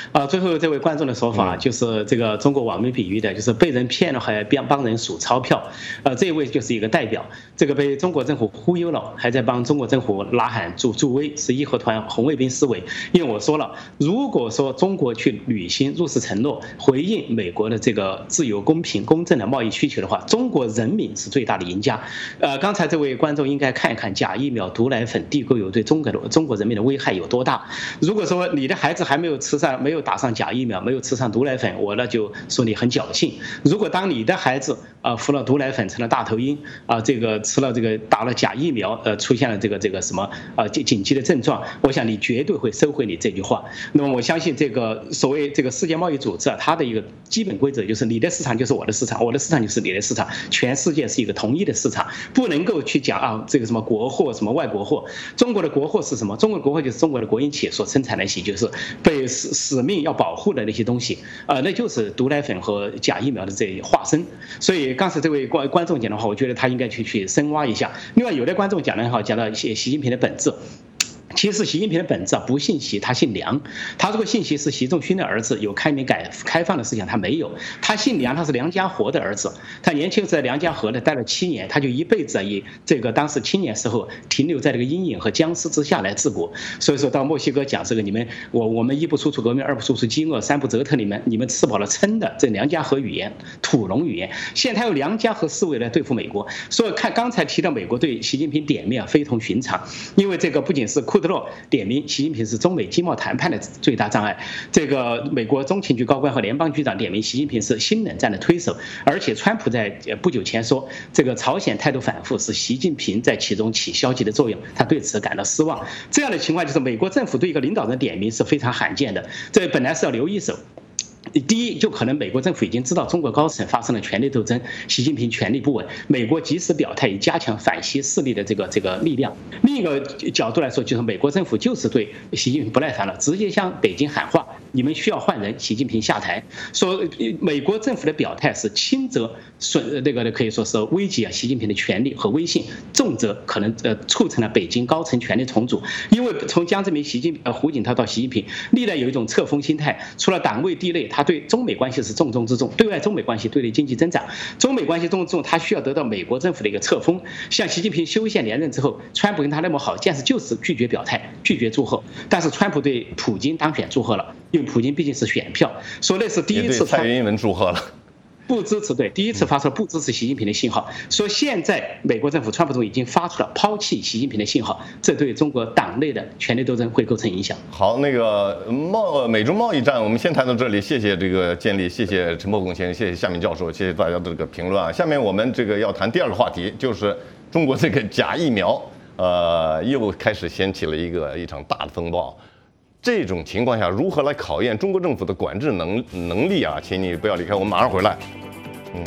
啊，最后这位观众的说法就是这个中国网民比喻的，就是被人骗了还帮帮人数钞票，呃，这一位就是一个代表，这个被中国政府忽悠了，还在帮中国政府呐喊助助威，是义和团红卫兵思维。因为我说了，如果说中国去履行入世承诺，回应美国的这个自由、公平、公正的贸易需求的话，中国人民是最大的赢家。呃，刚才这位观众应该看一看假疫苗、毒奶粉、地沟油对中国的中国人民的危害有多大。如果说你的孩子还没有吃上、没有打上假疫苗、没有吃上毒奶粉，我那就说你很侥幸。如果当你的孩子啊、呃、服了毒奶粉成了大头鹰啊、呃，这个吃了这个打了假疫苗，呃，出现了这个这个什么啊、呃、紧急的症状，我想你绝对会收回你这句话。那么我相信这个所谓这个世界贸易组织啊，它的一个基本规则就是你的市场就是我的市场，我的市场就是你的市场，全世界是一个统一的市场，不能够去讲啊这个什么国货什么外国货。中国的国货是什么？中国的国货就是中国的国营企业所生产的一些就是被使使命要保护的那些东西，呃，那就是毒奶粉和假疫苗的这些化身。所以刚才这位观观众讲的话，我觉得他应该去去深挖一下。另外有的观众讲的话，讲到习习近平的本质。其实习近平的本质啊，不姓习，他姓梁。他这个姓习是习仲勋的儿子，有开明改开放的思想，他没有。他姓梁，他是梁家河的儿子。他年轻时在梁家河呢待了七年，他就一辈子以这个当时青年时候停留在这个阴影和僵尸之下来治国。所以说到墨西哥讲这个，你们我我们一不输出革命，二不输出饥饿，三不折腾你们，你们吃饱了撑的，这梁家河语言、土龙语言。现在他用梁家河思维来对付美国。所以看刚才提到美国对习近平点名啊，非同寻常，因为这个不仅是库德洛点名习近平是中美经贸谈判的最大障碍，这个美国中情局高官和联邦局长点名习近平是新冷战的推手，而且川普在不久前说，这个朝鲜态度反复是习近平在其中起消极的作用，他对此感到失望。这样的情况就是美国政府对一个领导人点名是非常罕见的，这本来是要留一手。第一，就可能美国政府已经知道中国高层发生了权力斗争，习近平权力不稳，美国及时表态以加强反西势力的这个这个力量。另一个角度来说，就是美国政府就是对习近平不耐烦了，直接向北京喊话，你们需要换人，习近平下台。说美国政府的表态是轻则损那个可以说是危及啊习近平的权力和威信，重则可能呃促成了北京高层权力重组。因为从江泽民、习近呃胡锦涛到习近平，历来有一种侧锋心态，除了党卫地类，他对中美关系是重中之重，对外中美关系，对内经济增长，中美关系重中之重，他需要得到美国政府的一个侧锋。像习近平修宪连任之后，川普跟他那么好，但是就是拒绝表态，拒绝祝贺。但是川普对普京当选祝贺了，因为普京毕竟是选票，说那是第一次蔡英文祝贺了。 不支持，对，第一次发出了不支持习近平的信号，说现在美国政府川普总已经发出了抛弃习近平的信号，这对中国党内的权力斗争会构成影响。 好，那个贸美中贸易战，我们先谈到这里，谢谢这个建立，谢谢陈伯公先生，谢谢夏明教授，谢谢大家的这个评论啊。下面我们这个要谈第二个话题，就是中国这个假疫苗，呃，又开始掀起了一个一场大的风暴。这种情况下，如何来考验中国政府的管制能能力啊？请你不要离开，我们马上回来。嗯。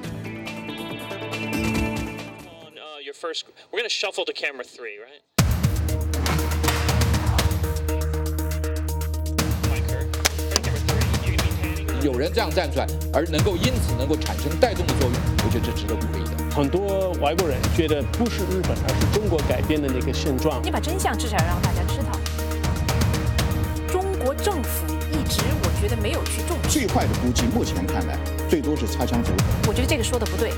On your first, we're going to shuffle to camera three, right? 有人这样站出来，而能够因此能够产生带动的作用，我觉得这值得鼓励的。 很多外国人觉得不是日本，而是中国改变的那个现状。 你把真相至少要让大家知道。中国政府一直，我觉得没有去重视。 最坏的估计，目前看来，最多是擦枪走火。 我觉得这个说的不对。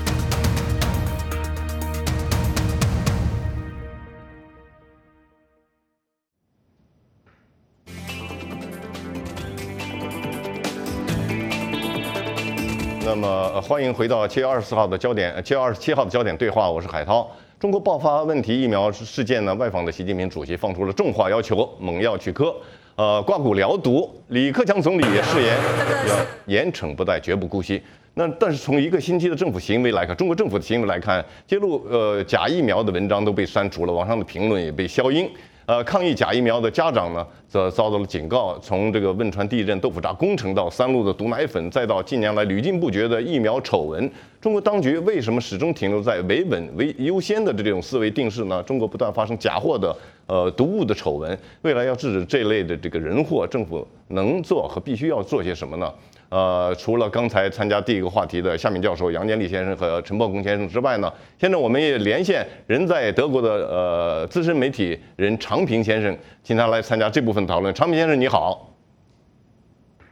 那么、呃、欢迎回到七月二十四号的焦点，七月二十七号的焦点对话，我是海涛。中国爆发问题疫苗事件呢，外访的习近平主席放出了重话要求，猛药去科，呃，刮骨疗毒。李克强总理也誓言要严惩不贷，绝不姑息。那但是从一个星期的政府行为来看，中国政府的行为来看，揭露呃假疫苗的文章都被删除了，网上的评论也被消音。呃，抗议假疫苗的家长呢，则遭到了警告。从这个汶川地震、豆腐渣工程到三鹿的毒奶粉，再到近年来屡禁不绝的疫苗丑闻，中国当局为什么始终停留在维稳为优先的这种思维定式呢？中国不断发生假货的呃毒物的丑闻，未来要制止这类的这个人祸，政府能做和必须要做些什么呢？呃，除了刚才参加第一个话题的夏敏教授、杨建立先生和陈伯公先生之外呢，现在我们也连线人在德国的呃资深媒体人常平先生，请他来参加这部分讨论。常平先生你好。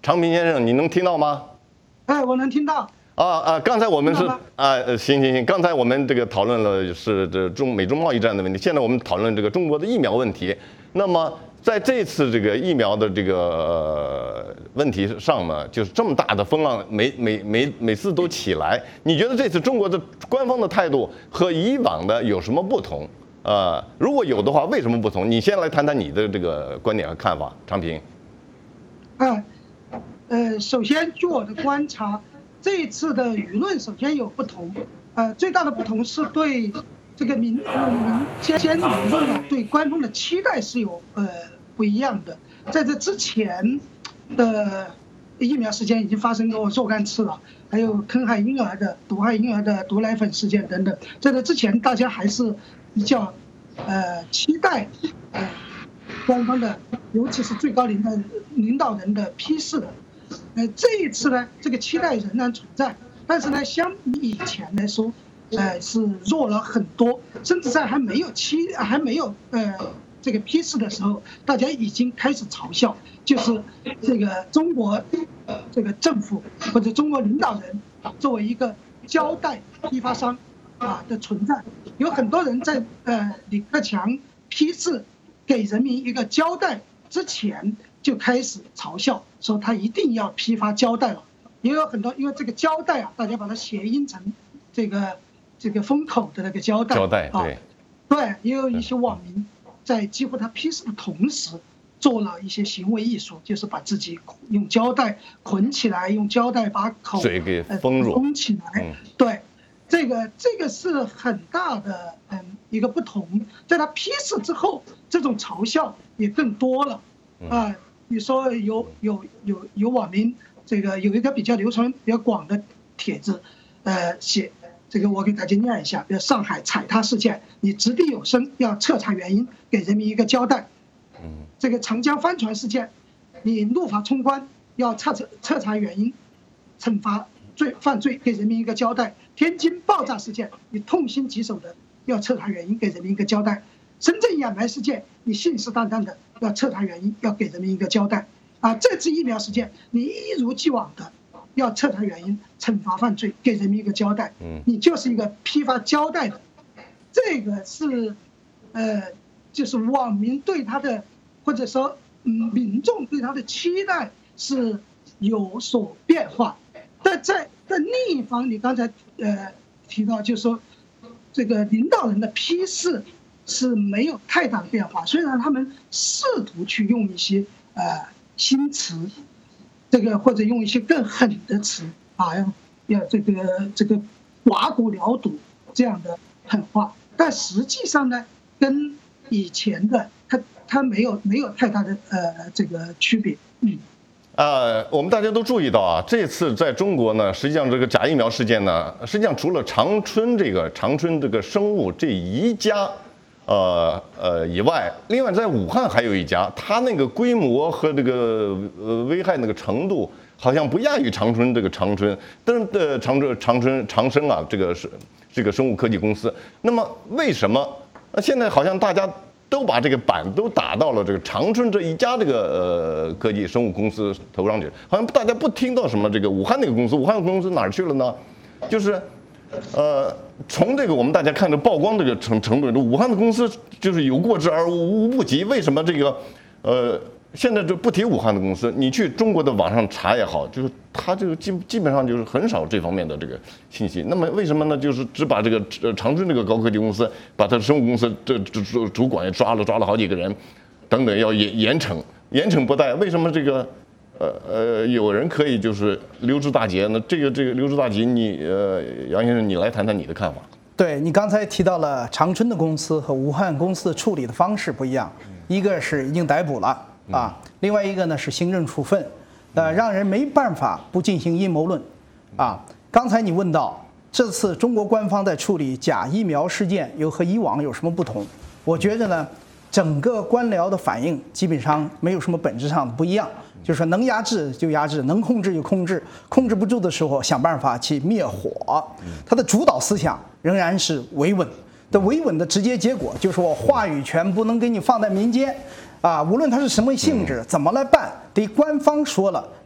常平先生，你能听到吗？ 哎，我能听到。 啊啊！刚才我们是啊，呃，行行行，刚才我们这个讨论了是这中美中贸易战的问题，现在我们讨论这个中国的疫苗问题。那么在这次这个疫苗的这个、呃、问题上呢，就是这么大的风浪，每每每每次都起来，你觉得这次中国的官方的态度和以往的有什么不同？呃，如果有的话，为什么不同？你先来谈谈你的这个观点和看法，常平。 啊，呃，首先据我的观察。这一次的舆论首先有不同，呃，最大的不同是对这个民民间舆论呢，对官方的期待是有呃不一样的。在这之前的疫苗事件已经发生过若干次了，还有坑害婴儿的、毒害婴儿的毒奶粉事件等等。在这之前，大家还是比较呃期待呃官方的，尤其是最高领导领导人的批示的。呃，这一次呢，这个期待仍然存在，但是呢，相比以前来说，呃，是弱了很多，甚至在还没有期还没有呃这个批示的时候，大家已经开始嘲笑，就是这个中国这个政府或者中国领导人作为一个胶带批发商啊的存在，有很多人在呃李克强批示给人民一个胶带之前就开始嘲笑。说他一定要批发胶带了，也有很多，因为这个胶带啊，大家把它谐音成这个这个封口的那个胶带。 胶带，对， 对，也有一些网民在几乎他批示的同时，做了一些行为艺术，就是把自己用胶带捆起来，用胶带把口嘴给封住、 封起来。嗯、对，这个这个是很大的嗯一个不同。在他批示之后，这种嘲笑也更多了啊。呃你说有有有有网民这个有一个比较流传比较广的帖子，呃，写这个我给大家念一下，比如上海踩踏事件，你掷地有声，要彻查原因，给人民一个交代。这个长江帆船事件，你怒发冲冠，要彻查彻查原因，惩罚罪犯罪，给人民一个交代。天津爆炸事件，你痛心疾首的要彻查原因，给人民一个交代。深圳掩埋事件，你信誓旦旦的要彻查原因，要给人民一个交代。啊，这次疫苗事件，你一如既往的要彻查原因，惩罚犯罪，给人民一个交代。嗯，你就是一个批发交代的，这个是，呃，就是网民对他的，或者说嗯民众对他的期待是有所变化。但在在另一方，你刚才呃提到，就是说这个领导人的批示。是没有太大的变化，虽然他们试图去用一些呃新词，这个或者用一些更狠的词啊，要要这个这个刮骨疗毒这样的狠话，但实际上呢，跟以前的它它没有没有太大的呃这个区别，嗯。 呃，我们大家都注意到啊，这次在中国呢，实际上这个假疫苗事件呢，实际上除了长春这个长春这个生物这一家。呃呃以外，另外在武汉还有一家，它那个规模和这个呃危害那个程度，好像不亚于长春这个长春，但是的长春长春长生啊，这个是这个生物科技公司。那么为什么那现在好像大家都把这个板都打到了这个长春这一家这个呃科技生物公司头上去，好像大家不听到什么这个武汉那个公司，武汉的公司哪儿去了呢？就是。呃，从这个我们大家看着曝光这个程程度，武汉的公司就是有过之而无不及。为什么这个，呃，现在就不提武汉的公司，你去中国的网上查也好，就是它这个基基本上就是很少这方面的这个信息。那么为什么呢？就是只把这个呃长春这个高科技公司，把它的生物公司这这主主管也抓了，抓了好几个人，等等要严严惩，严惩不贷。为什么这个？呃呃，有人可以就是溜之大吉，那这个这个溜之大吉，你呃杨先生，你来谈谈你的看法。 对你刚才提到了长春的公司和武汉公司处理的方式不一样，一个是已经逮捕了啊，另外一个呢是行政处分，呃，让人没办法不进行阴谋论啊。刚才你问到这次中国官方在处理假疫苗事件有和以往有什么不同？我觉得呢，整个官僚的反应基本上没有什么本质上的不一样。就是说能压制就压制，能控制就控制，控制不住的时候想办法去灭火。它的主导思想仍然是维稳的，维稳的直接结果就是我话语权不能给你放在民间，啊，无论它是什么性质，怎么来办，得官方说了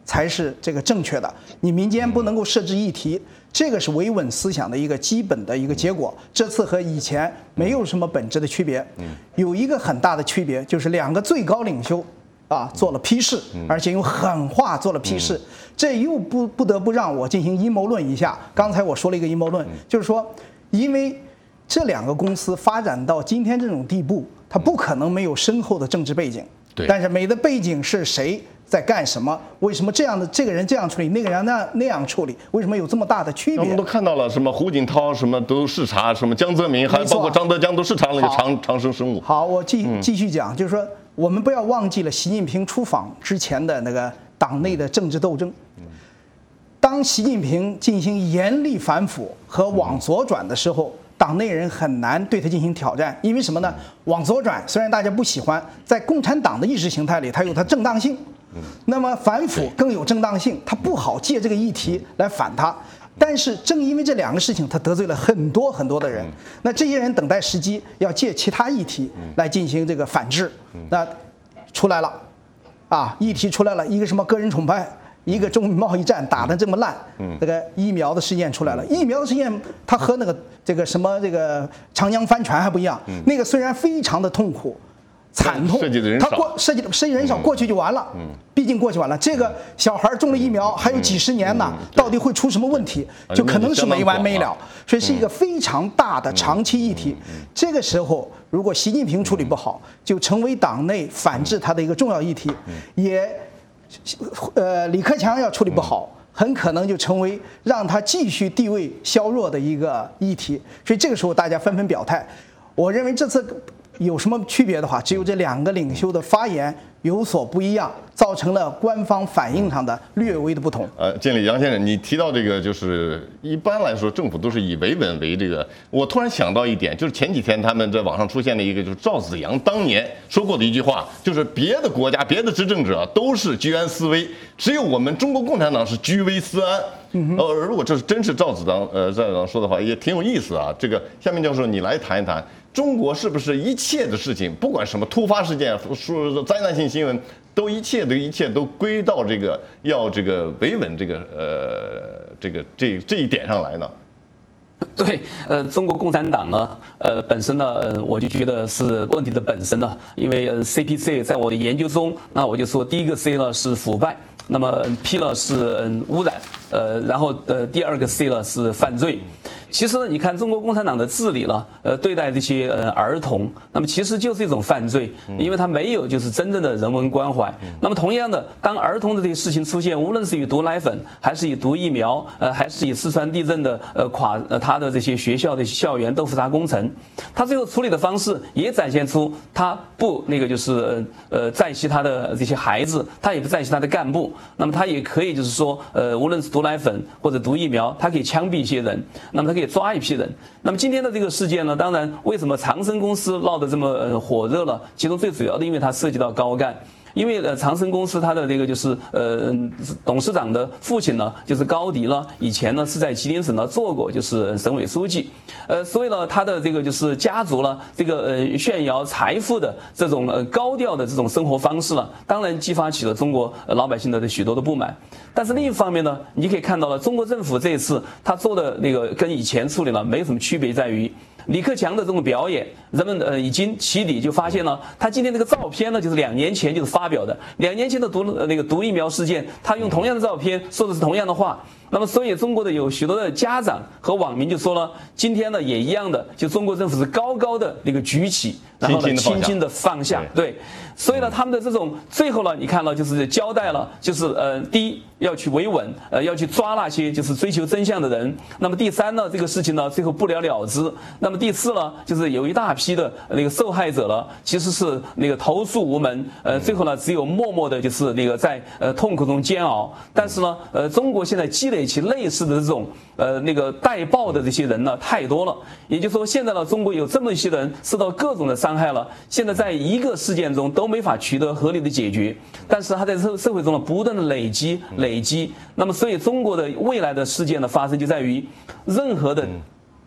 才是这个正确的。你民间不能够设置议题，这个是维稳思想的一个基本的一个结果。这次和以前没有什么本质的区别，有一个很大的区别，就是两个最高领袖啊做了批示，而且用狠话做了批示，这又不不得不让我进行阴谋论一下。刚才我说了一个阴谋论，就是说，因为这两个公司发展到今天这种地步，它不可能没有深厚的政治背景。 对， 但是美的背景是谁在干什么？为什么这样的这个人这样处理，那个人那那样处理？为什么有这么大的区别？ 我们都看到了，什么胡锦涛什么都视察，什么江泽民，还包括张德江都视察那个长长生生物。 好，我继继续讲，就是说我们不要忘记了习近平出访之前的那个党内的政治斗争。当习近平进行严厉反腐和往左转的时候，党内人很难对他进行挑战，因为什么呢？往左转虽然大家不喜欢，在共产党的意识形态里，它有它正当性。那么反腐更有正当性，他不好借这个议题来反他。但是正因为这两个事情，他得罪了很多很多的人。那这些人等待时机，要借其他议题来进行这个反制。那出来了，啊，议题出来了，一个什么个人崇拜。一个中美贸易战打得这么烂，这个疫苗的事件出来了。疫苗的事件，它和那个这个什么这个长江帆船还不一样。那个虽然非常的痛苦、惨痛，它过涉及涉及人少，过去就完了。毕竟过去完了。这个小孩中了疫苗还有几十年呢，到底会出什么问题，就可能是没完没了。所以是一个非常大的长期议题。这个时候，如果习近平处理不好，就成为党内反制他的一个重要议题，也。呃，李克强要处理不好，很可能就成为让他继续地位削弱的一个议题。所以这个时候大家纷纷表态。我认为这次有什么区别的话，只有这两个领袖的发言有所不一样，造成了官方反应上的略微的不同。 呃，建立杨先生，你提到这个，就是一般来说政府都是以维稳为这个。我突然想到一点，就是前几天他们在网上出现了一个，就是赵紫阳当年说过的一句话，就是别的国家、别的执政者都是居安思危，只有我们中国共产党是居危思安。呃，如果这是真是赵紫阳呃赵紫阳说的话，也挺有意思啊。这个夏面教授，你来谈一谈。中国是不是一切的事情，不管什么突发事件、说灾难性新闻，都一切的一切都归到这个要这个维稳这个呃这个这这一点上来呢？ 对，呃，中国共产党呢，呃，本身呢，呃，我就觉得是问题的本身呢，因为呃 C P C 在我的研究中，那我就说第一个 C 呢是腐败，那么 P 呢是嗯污染，呃，然后呃第二个 C 呢是犯罪。其实呢，你看中国共产党的治理呢，呃，对待这些呃儿童，那么其实就是一种犯罪，因为他没有就是真正的人文关怀。那么同样的，当儿童的这些事情出现，无论是以毒奶粉，还是以毒疫苗，呃，还是以四川地震的呃垮呃他的这些学校的校园豆腐渣工程，他最后处理的方式也展现出他不那个就是呃在惜他的这些孩子，他也不在惜他的干部，那么他也可以就是说呃无论是毒奶粉或者毒疫苗，他可以枪毙一些人，那么他可以抓一批人。那么今天的这个事件呢，当然为什么长生公司闹得这么呃火热了？其中最主要的，因为它涉及到高干。因为呃长生公司它的这个就是呃董事长的父亲呢，就是高迪呢，以前呢是在吉林省呢做过就是省委书记，呃所以呢他的这个就是家族呢这个呃炫耀财富的这种呃高调的这种生活方式呢，当然激发起了中国老百姓的许多的不满。但是另一方面呢，你可以看到了中国政府这一次他做的那个跟以前处理呢没有什么区别，在于李克强的这种表演，人们呃已经起底就发现了，他今天这个照片呢，就是两年前就是发表的，两年前的毒那个毒疫苗事件，他用同样的照片说的是同样的话。那么，所以中国的有许多的家长和网民就说了，今天呢也一样的，就中国政府是高高的那个举起，然后呢轻轻的放下，对。所以呢，他们的这种最后呢，你看了就是交代了，就是呃，第一要去维稳，呃，要去抓那些就是追求真相的人。那么第三呢，这个事情呢最后不了了之。那么第四呢，就是有一大批的那个受害者呢，其实是那个投诉无门，呃，最后呢只有默默的就是那个在呃痛苦中煎熬。但是呢，呃，中国现在积累起类似的这种呃那个带报的这些人呢太多了。也就是说，现在呢，中国有这么一些人受到各种的伤害了，现在在一个事件中都没法取得合理的解决，但是他在社社会中呢不断的累积累积。那么，所以中国的未来的事件的发生就在于任何的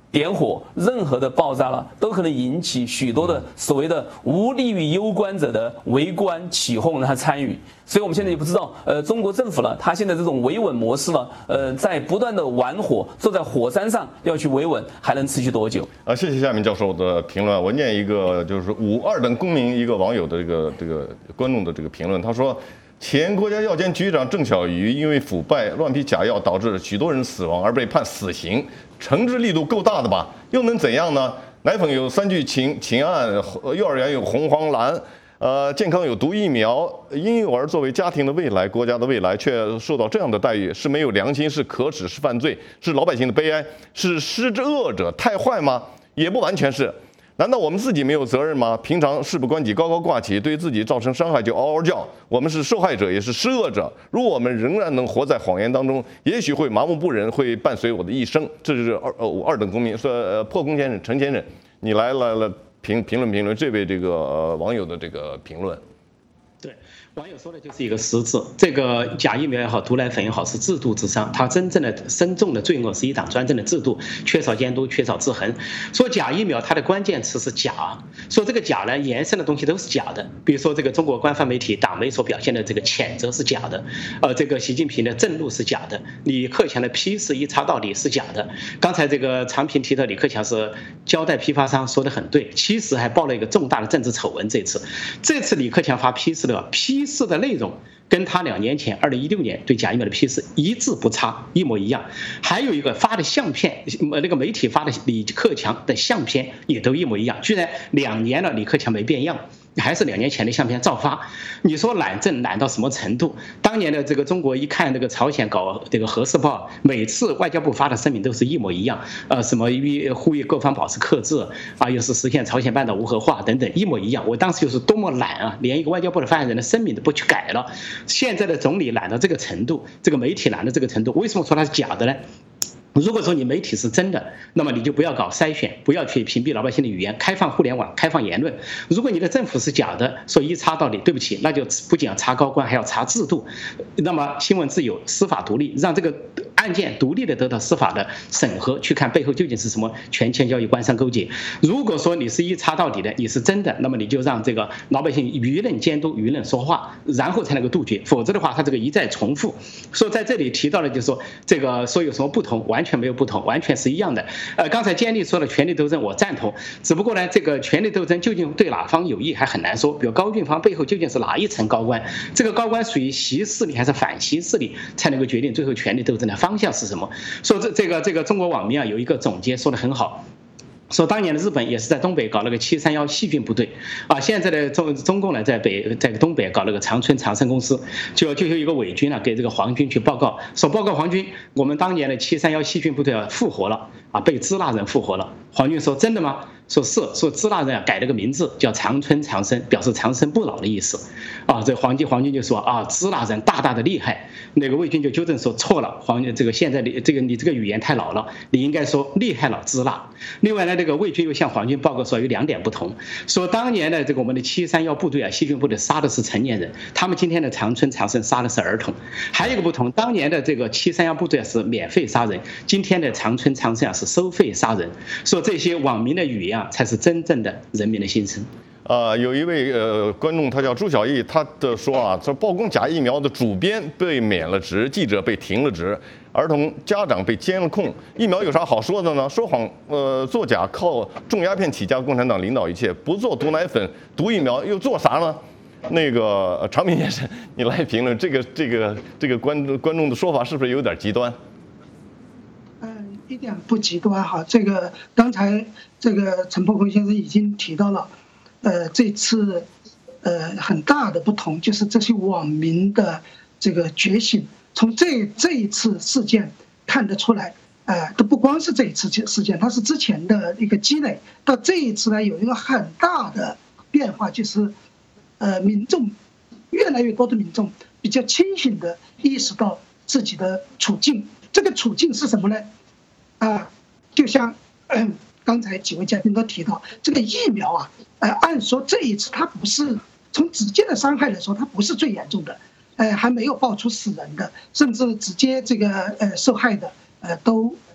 点火，任何的爆炸了，都可能引起许多的所谓的无利于攸关者的围观起哄，让他参与。所以我们现在也不知道，呃，中国政府呢，他现在这种维稳模式呢，呃，在不断的玩火，坐在火山上要去维稳，还能持续多久？ 啊，谢谢夏明教授的评论。我念一个就是无二等公民一个网友的这个这个观众的这个评论，他说。前国家药监局长郑晓瑜因为腐败、乱批假药，导致许多人死亡而被判死刑，惩治力度够大的吧？又能怎样呢？奶粉有三聚氰氰胺，幼儿园有红黄蓝，呃，健康有毒疫苗，婴幼儿作为家庭的未来、国家的未来，却受到这样的待遇，是没有良心，是可耻，是犯罪，是老百姓的悲哀，是施之恶者太坏吗？也不完全是。难道我们自己没有责任吗？平常事不关己高高挂起，对自己造成伤害就嗷嗷叫。我们是受害者，也是施恶者。如果我们仍然能活在谎言当中，也许会麻木不仁，会伴随我的一生。这就是二呃二等公民。说呃破空先生、陈先生，你来来来评评论评论这位这个、呃、网友的这个评论。 对。网友说的就是一个实质，这个假疫苗也好，毒奶粉也好，是制度之上，它真正的深重的罪恶是一党专政的制度，缺少监督，缺少制衡。说假疫苗，它的关键词是假，说这个假呢，延伸的东西都是假的，比如说这个中国官方媒体党媒所表现的这个谴责是假的，呃，这个习近平的震怒是假的，李克强的批示一查到底是假的。刚才这个常平提到李克强是交代批发商说的很对，其实还爆了一个重大的政治丑闻。这次，这次李克强发批示的批。批示的内容跟他两年前二零一六年对假疫苗的批示一字不差，一模一样。还有一个发的相片，那个媒体发的李克强的相片也都一模一样，居然两年了李克强没变样，还是两年前的相片照发。你说懒政懒到什么程度？当年的这个中国一看这个朝鲜搞这个核试爆，每次外交部发的声明都是一模一样，呃，什么呼吁各方保持克制啊，又是实现朝鲜半岛无核化等等，一模一样。我当时就是多么懒啊，连一个外交部的发言人的声明都不去改了。现在的总理懒到这个程度，这个媒体懒到这个程度，为什么说它是假的呢？如果说你媒体是真的，那么你就不要搞筛选，不要去屏蔽老百姓的语言，开放互联网，开放言论。如果你的政府是假的，说一查到底，对不起，那就不仅要查高官，还要查制度。那么新闻自由、司法独立，让这个案件独立的得到司法的审核，去看背后究竟是什么权钱交易、官商勾结。如果说你是一查到底的，你是真的，那么你就让这个老百姓舆论监督、舆论说话，然后才能够杜绝。否则的话，他这个一再重复。说在这里提到的就是说，这个说有什么不同，完全没有不同，完全是一样的。呃，刚才坚立说的权力斗争，我赞同。只不过呢，这个权力斗争究竟对哪方有益还很难说。比如高俊芳背后究竟是哪一层高官，这个高官属于习势力还是反习势力，才能够决定最后权力斗争的方向是什么。说这这个这个中国网民啊有一个总结说得很好。说当年的日本也是在东北搞了个七三幺细菌部队，啊，现在的中中共呢在北在东北搞了个长春长生公司，就就有一个伪军啊给这个皇军去报告，说报告皇军，我们当年的七三幺细菌部队啊复活了，啊被支那人复活了。皇军说真的吗？说是，说支那人啊改了个名字叫长春长生，表示长生不老的意思。啊，这皇军皇军就说啊支那人大大的厉害，那个魏军就纠正说错了，皇军这个现在的这个你这个语言太老了，你应该说厉害了支那。另外呢，这个魏军又向皇军报告说有两点不同，说当年的这个我们的七三幺部队啊细菌部队杀的是成年人，他们今天的长春长生杀的是儿童。还有一个不同，当年的这个七三幺部队是免费杀人，今天的长春长生啊是收费杀人。说这些网民的语言才是真正的人民的心声。 呃，有一位呃观众，他叫朱小艺，他的说啊，这曝光假疫苗的主编被免了职，记者被停了职，儿童家长被监了控，疫苗有啥好说的呢？说谎呃作假，靠种鸦片起家，共产党领导一切，不做毒奶粉、毒疫苗，又做啥呢？那个常平先生，你来评论这个这个这个观观众的说法是不是有点极端？ 嗯，一点不极端哈。这个刚才这个陈破空先生已经提到了，呃，这次呃很大的不同就是这些网民的这个觉醒，从这这一次事件看得出来，呃，都不光是这一次事件，它是之前的一个积累，到这一次呢有一个很大的变化，就是呃民众越来越多的民众比较清醒的意识到自己的处境。这个处境是什么呢？啊，就像嗯刚才几位嘉宾都提到，这个疫苗啊，呃，按说这一次它不是从直接的伤害来说，它不是最严重的，呃，还没有爆出死人的，甚至直接这个呃受害的呃都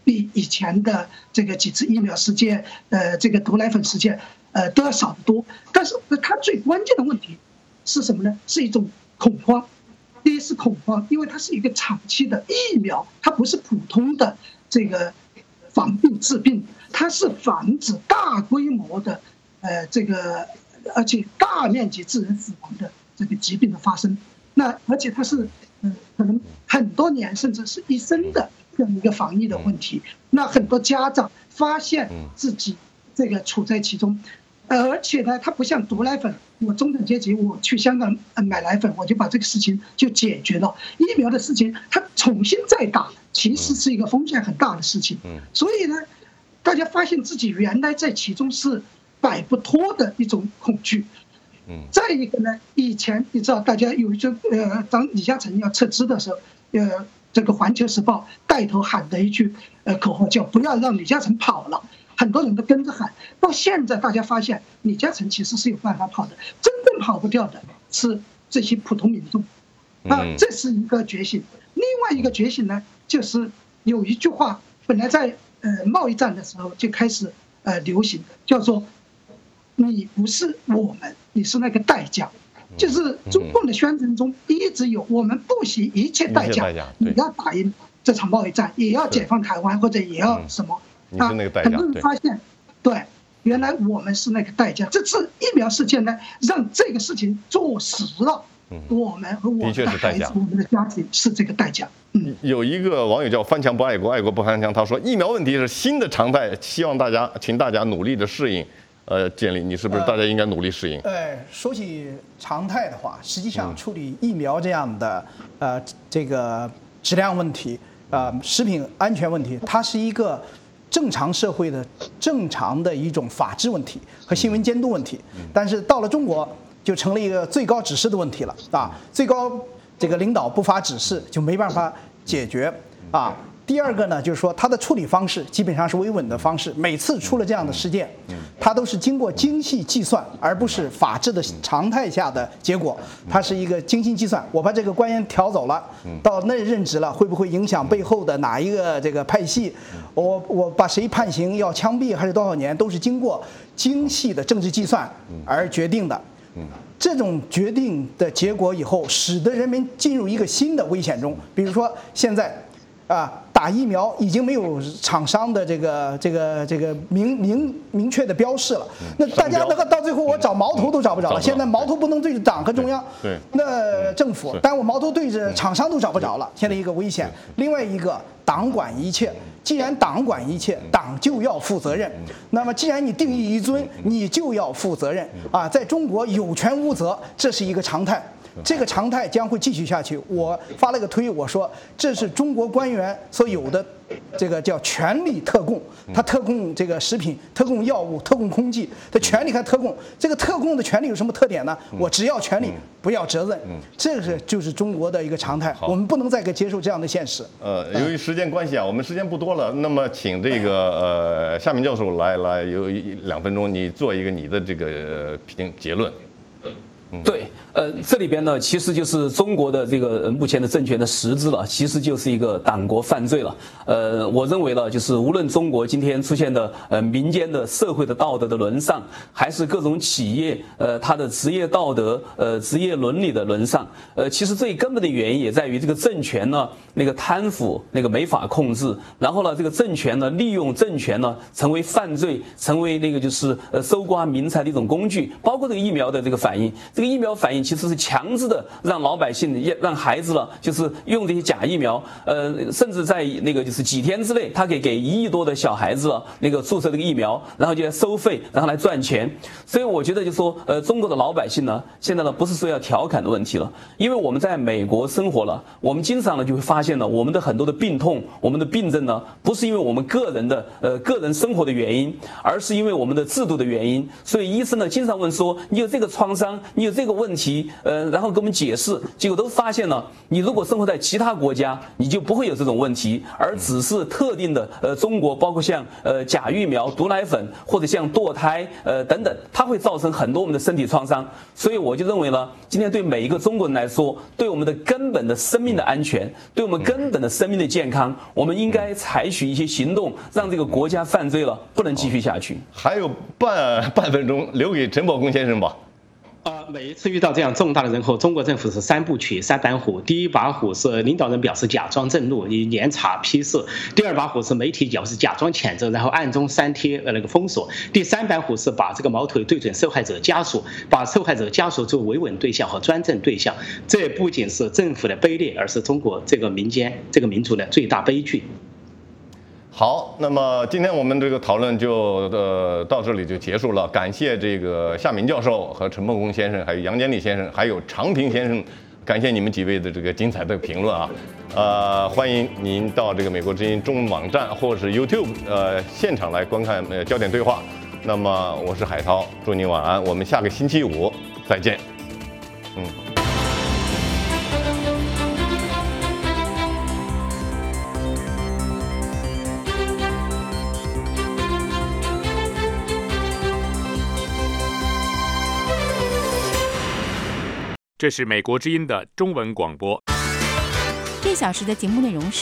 比以前的这个几次疫苗事件，呃，这个毒奶粉事件，呃，都要少得多。但是它最关键的问题是什么呢？是一种恐慌。第一是恐慌，因为它是一个长期的疫苗，它不是普通的这个防病治病，它是防止大规模的，呃，这个而且大面积致人死亡的这个疾病的发生。那而且它是，嗯，可能很多年甚至是一生的这样一个防疫的问题。那很多家长发现自己这个处在其中。而且呢，它不像毒奶粉，我中等阶级，我去香港买奶粉，我就把这个事情就解决了。疫苗的事情，它重新再打，其实是一个风险很大的事情。所以呢，大家发现自己原来在其中是摆不脱的一种恐惧。再一个呢，以前你知道，大家有一句呃，当李嘉诚要撤资的时候，呃，这个《环球时报》带头喊的一句呃口号叫“不要让李嘉诚跑了”。很多人都跟着喊，到现在大家发现李嘉诚其实是有办法跑的，真正跑不掉的是这些普通民众，啊，这是一个觉醒。另外一个觉醒呢，就是有一句话本来在呃贸易战的时候就开始呃流行，叫做“你不是我们，你是那个代价”，就是中共的宣传中一直有我们不惜一切代价，你要打赢这场贸易战，也要解放台湾，或者也要什么。啊，很多人发现，对，原来我们是那个代价。这次疫苗事件呢，让这个事情坐实了。我们和我们的孩子、我们的家庭是这个代价。嗯， 有一个网友叫翻墙不爱国，爱国不翻墙，他说疫苗问题是新的常态，希望大家，请大家努力的适应。呃，建立，你是不是大家应该努力适应？ 呃，说起常态的话，实际上处理疫苗这样的呃这个质量问题，呃，食品安全问题，它是一个正常社会的正常的一种法治问题和新闻监督问题，但是到了中国就成了一个最高指示的问题了啊！最高这个领导不发指示就没办法解决啊。第二个呢，就是说它的处理方式基本上是维稳的方式，每次出了这样的事件，它都是经过精细计算，而不是法治的常态下的结果。它是一个精心计算，我把这个官员调走了，到那任职了，会不会影响背后的哪一个这个派系？我我把谁判刑要枪毙还是多少年，都是经过精细的政治计算而决定的。这种决定的结果以后，使得人民进入一个新的危险中。比如说现在。啊，打疫苗已经没有厂商的这个这个这个明明明确的标示了。那大家那个到最后，我找矛头都找不着了。现在矛头不能对着党和中央， 对， 那政府，但我矛头对着厂商都找不着了。现在一个危险，另外一个党管一切。既然党管一切，党就要负责任。那么，既然你定义一尊，你就要负责任啊！在中国有权无责，这是一个常态。这个常态将会继续下去。我发了个推，我说这是中国官员所有的这个叫权力特供，他特供这个食品、特供药物、特供空气，他权力还特供。这个特供的权利有什么特点呢？我只要权利，不要责任。这个是就是中国的一个常态，我们不能再接受这样的现实。 呃，由于时间关系啊，我们时间不多了，那么请这个呃夏明教授来来有一两分钟，你做一个你的这个评结论。 对，呃，这里边呢，其实就是中国的这个目前的政权的实质了，其实就是一个党国犯罪了。呃，我认为呢，就是无论中国今天出现的呃民间的社会的道德的沦丧，还是各种企业呃它的职业道德呃职业伦理的沦丧，呃，其实最根本的原因也在于这个政权呢那个贪腐那个没法控制，然后呢这个政权呢利用政权呢成为犯罪，成为那个就是呃搜刮民财的一种工具，包括这个疫苗的这个反应。这个疫苗反应其实是强制的，让老百姓、让孩子了，就是用这些假疫苗，呃，甚至在那个就是几天之内，他可以给一亿多的小孩子了那个注射这个疫苗，然后就来收费，然后来赚钱。所以我觉得就说，呃，中国的老百姓呢，现在呢不是说要调侃的问题了，因为我们在美国生活了，我们经常呢就会发现呢，我们的很多的病痛、我们的病症呢，不是因为我们个人的呃个人生活的原因，而是因为我们的制度的原因。所以医生呢经常问说，你有这个创伤，你有这个问题， 题，呃，然后给我们解释，结果都发现了，你如果生活在其他国家，你就不会有这种问题，而只是特定的呃中国，包括像呃假疫苗、毒奶粉或者像堕胎呃等等，它会造成很多我们的身体创伤。所以我就认为呢，今天对每一个中国人来说，对我们的根本的生命的安全，对我们根本的生命的健康，我们应该采取一些行动，让这个国家犯罪了不能继续下去。 还有半半分钟留给陈宝公先生吧。 呃，每一次遇到这样重大的人后，中国政府是三部曲、三板斧。第一把斧是领导人表示假装震怒，以严查批示；第二把斧是媒体表示假装谴责，然后暗中删帖呃那个封锁；第三板斧是把这个矛头对准受害者家属，把受害者家属作为维稳对象和专政对象。这不仅是政府的卑劣，而是中国这个民间、这个民族的最大悲剧。 好，那么今天我们这个讨论就呃到这里就结束了。感谢这个夏明教授和陈梦公先生，还有杨坚立先生，还有常平先生，感谢你们几位的这个精彩的评论啊。呃，欢迎您到这个美国之音中文网站或是 YouTube 呃现场来观看呃焦点对话。那么我是海涛，祝您晚安，我们下个星期五再见。嗯。 这是美国之音的中文广播。 这小时的节目内容是。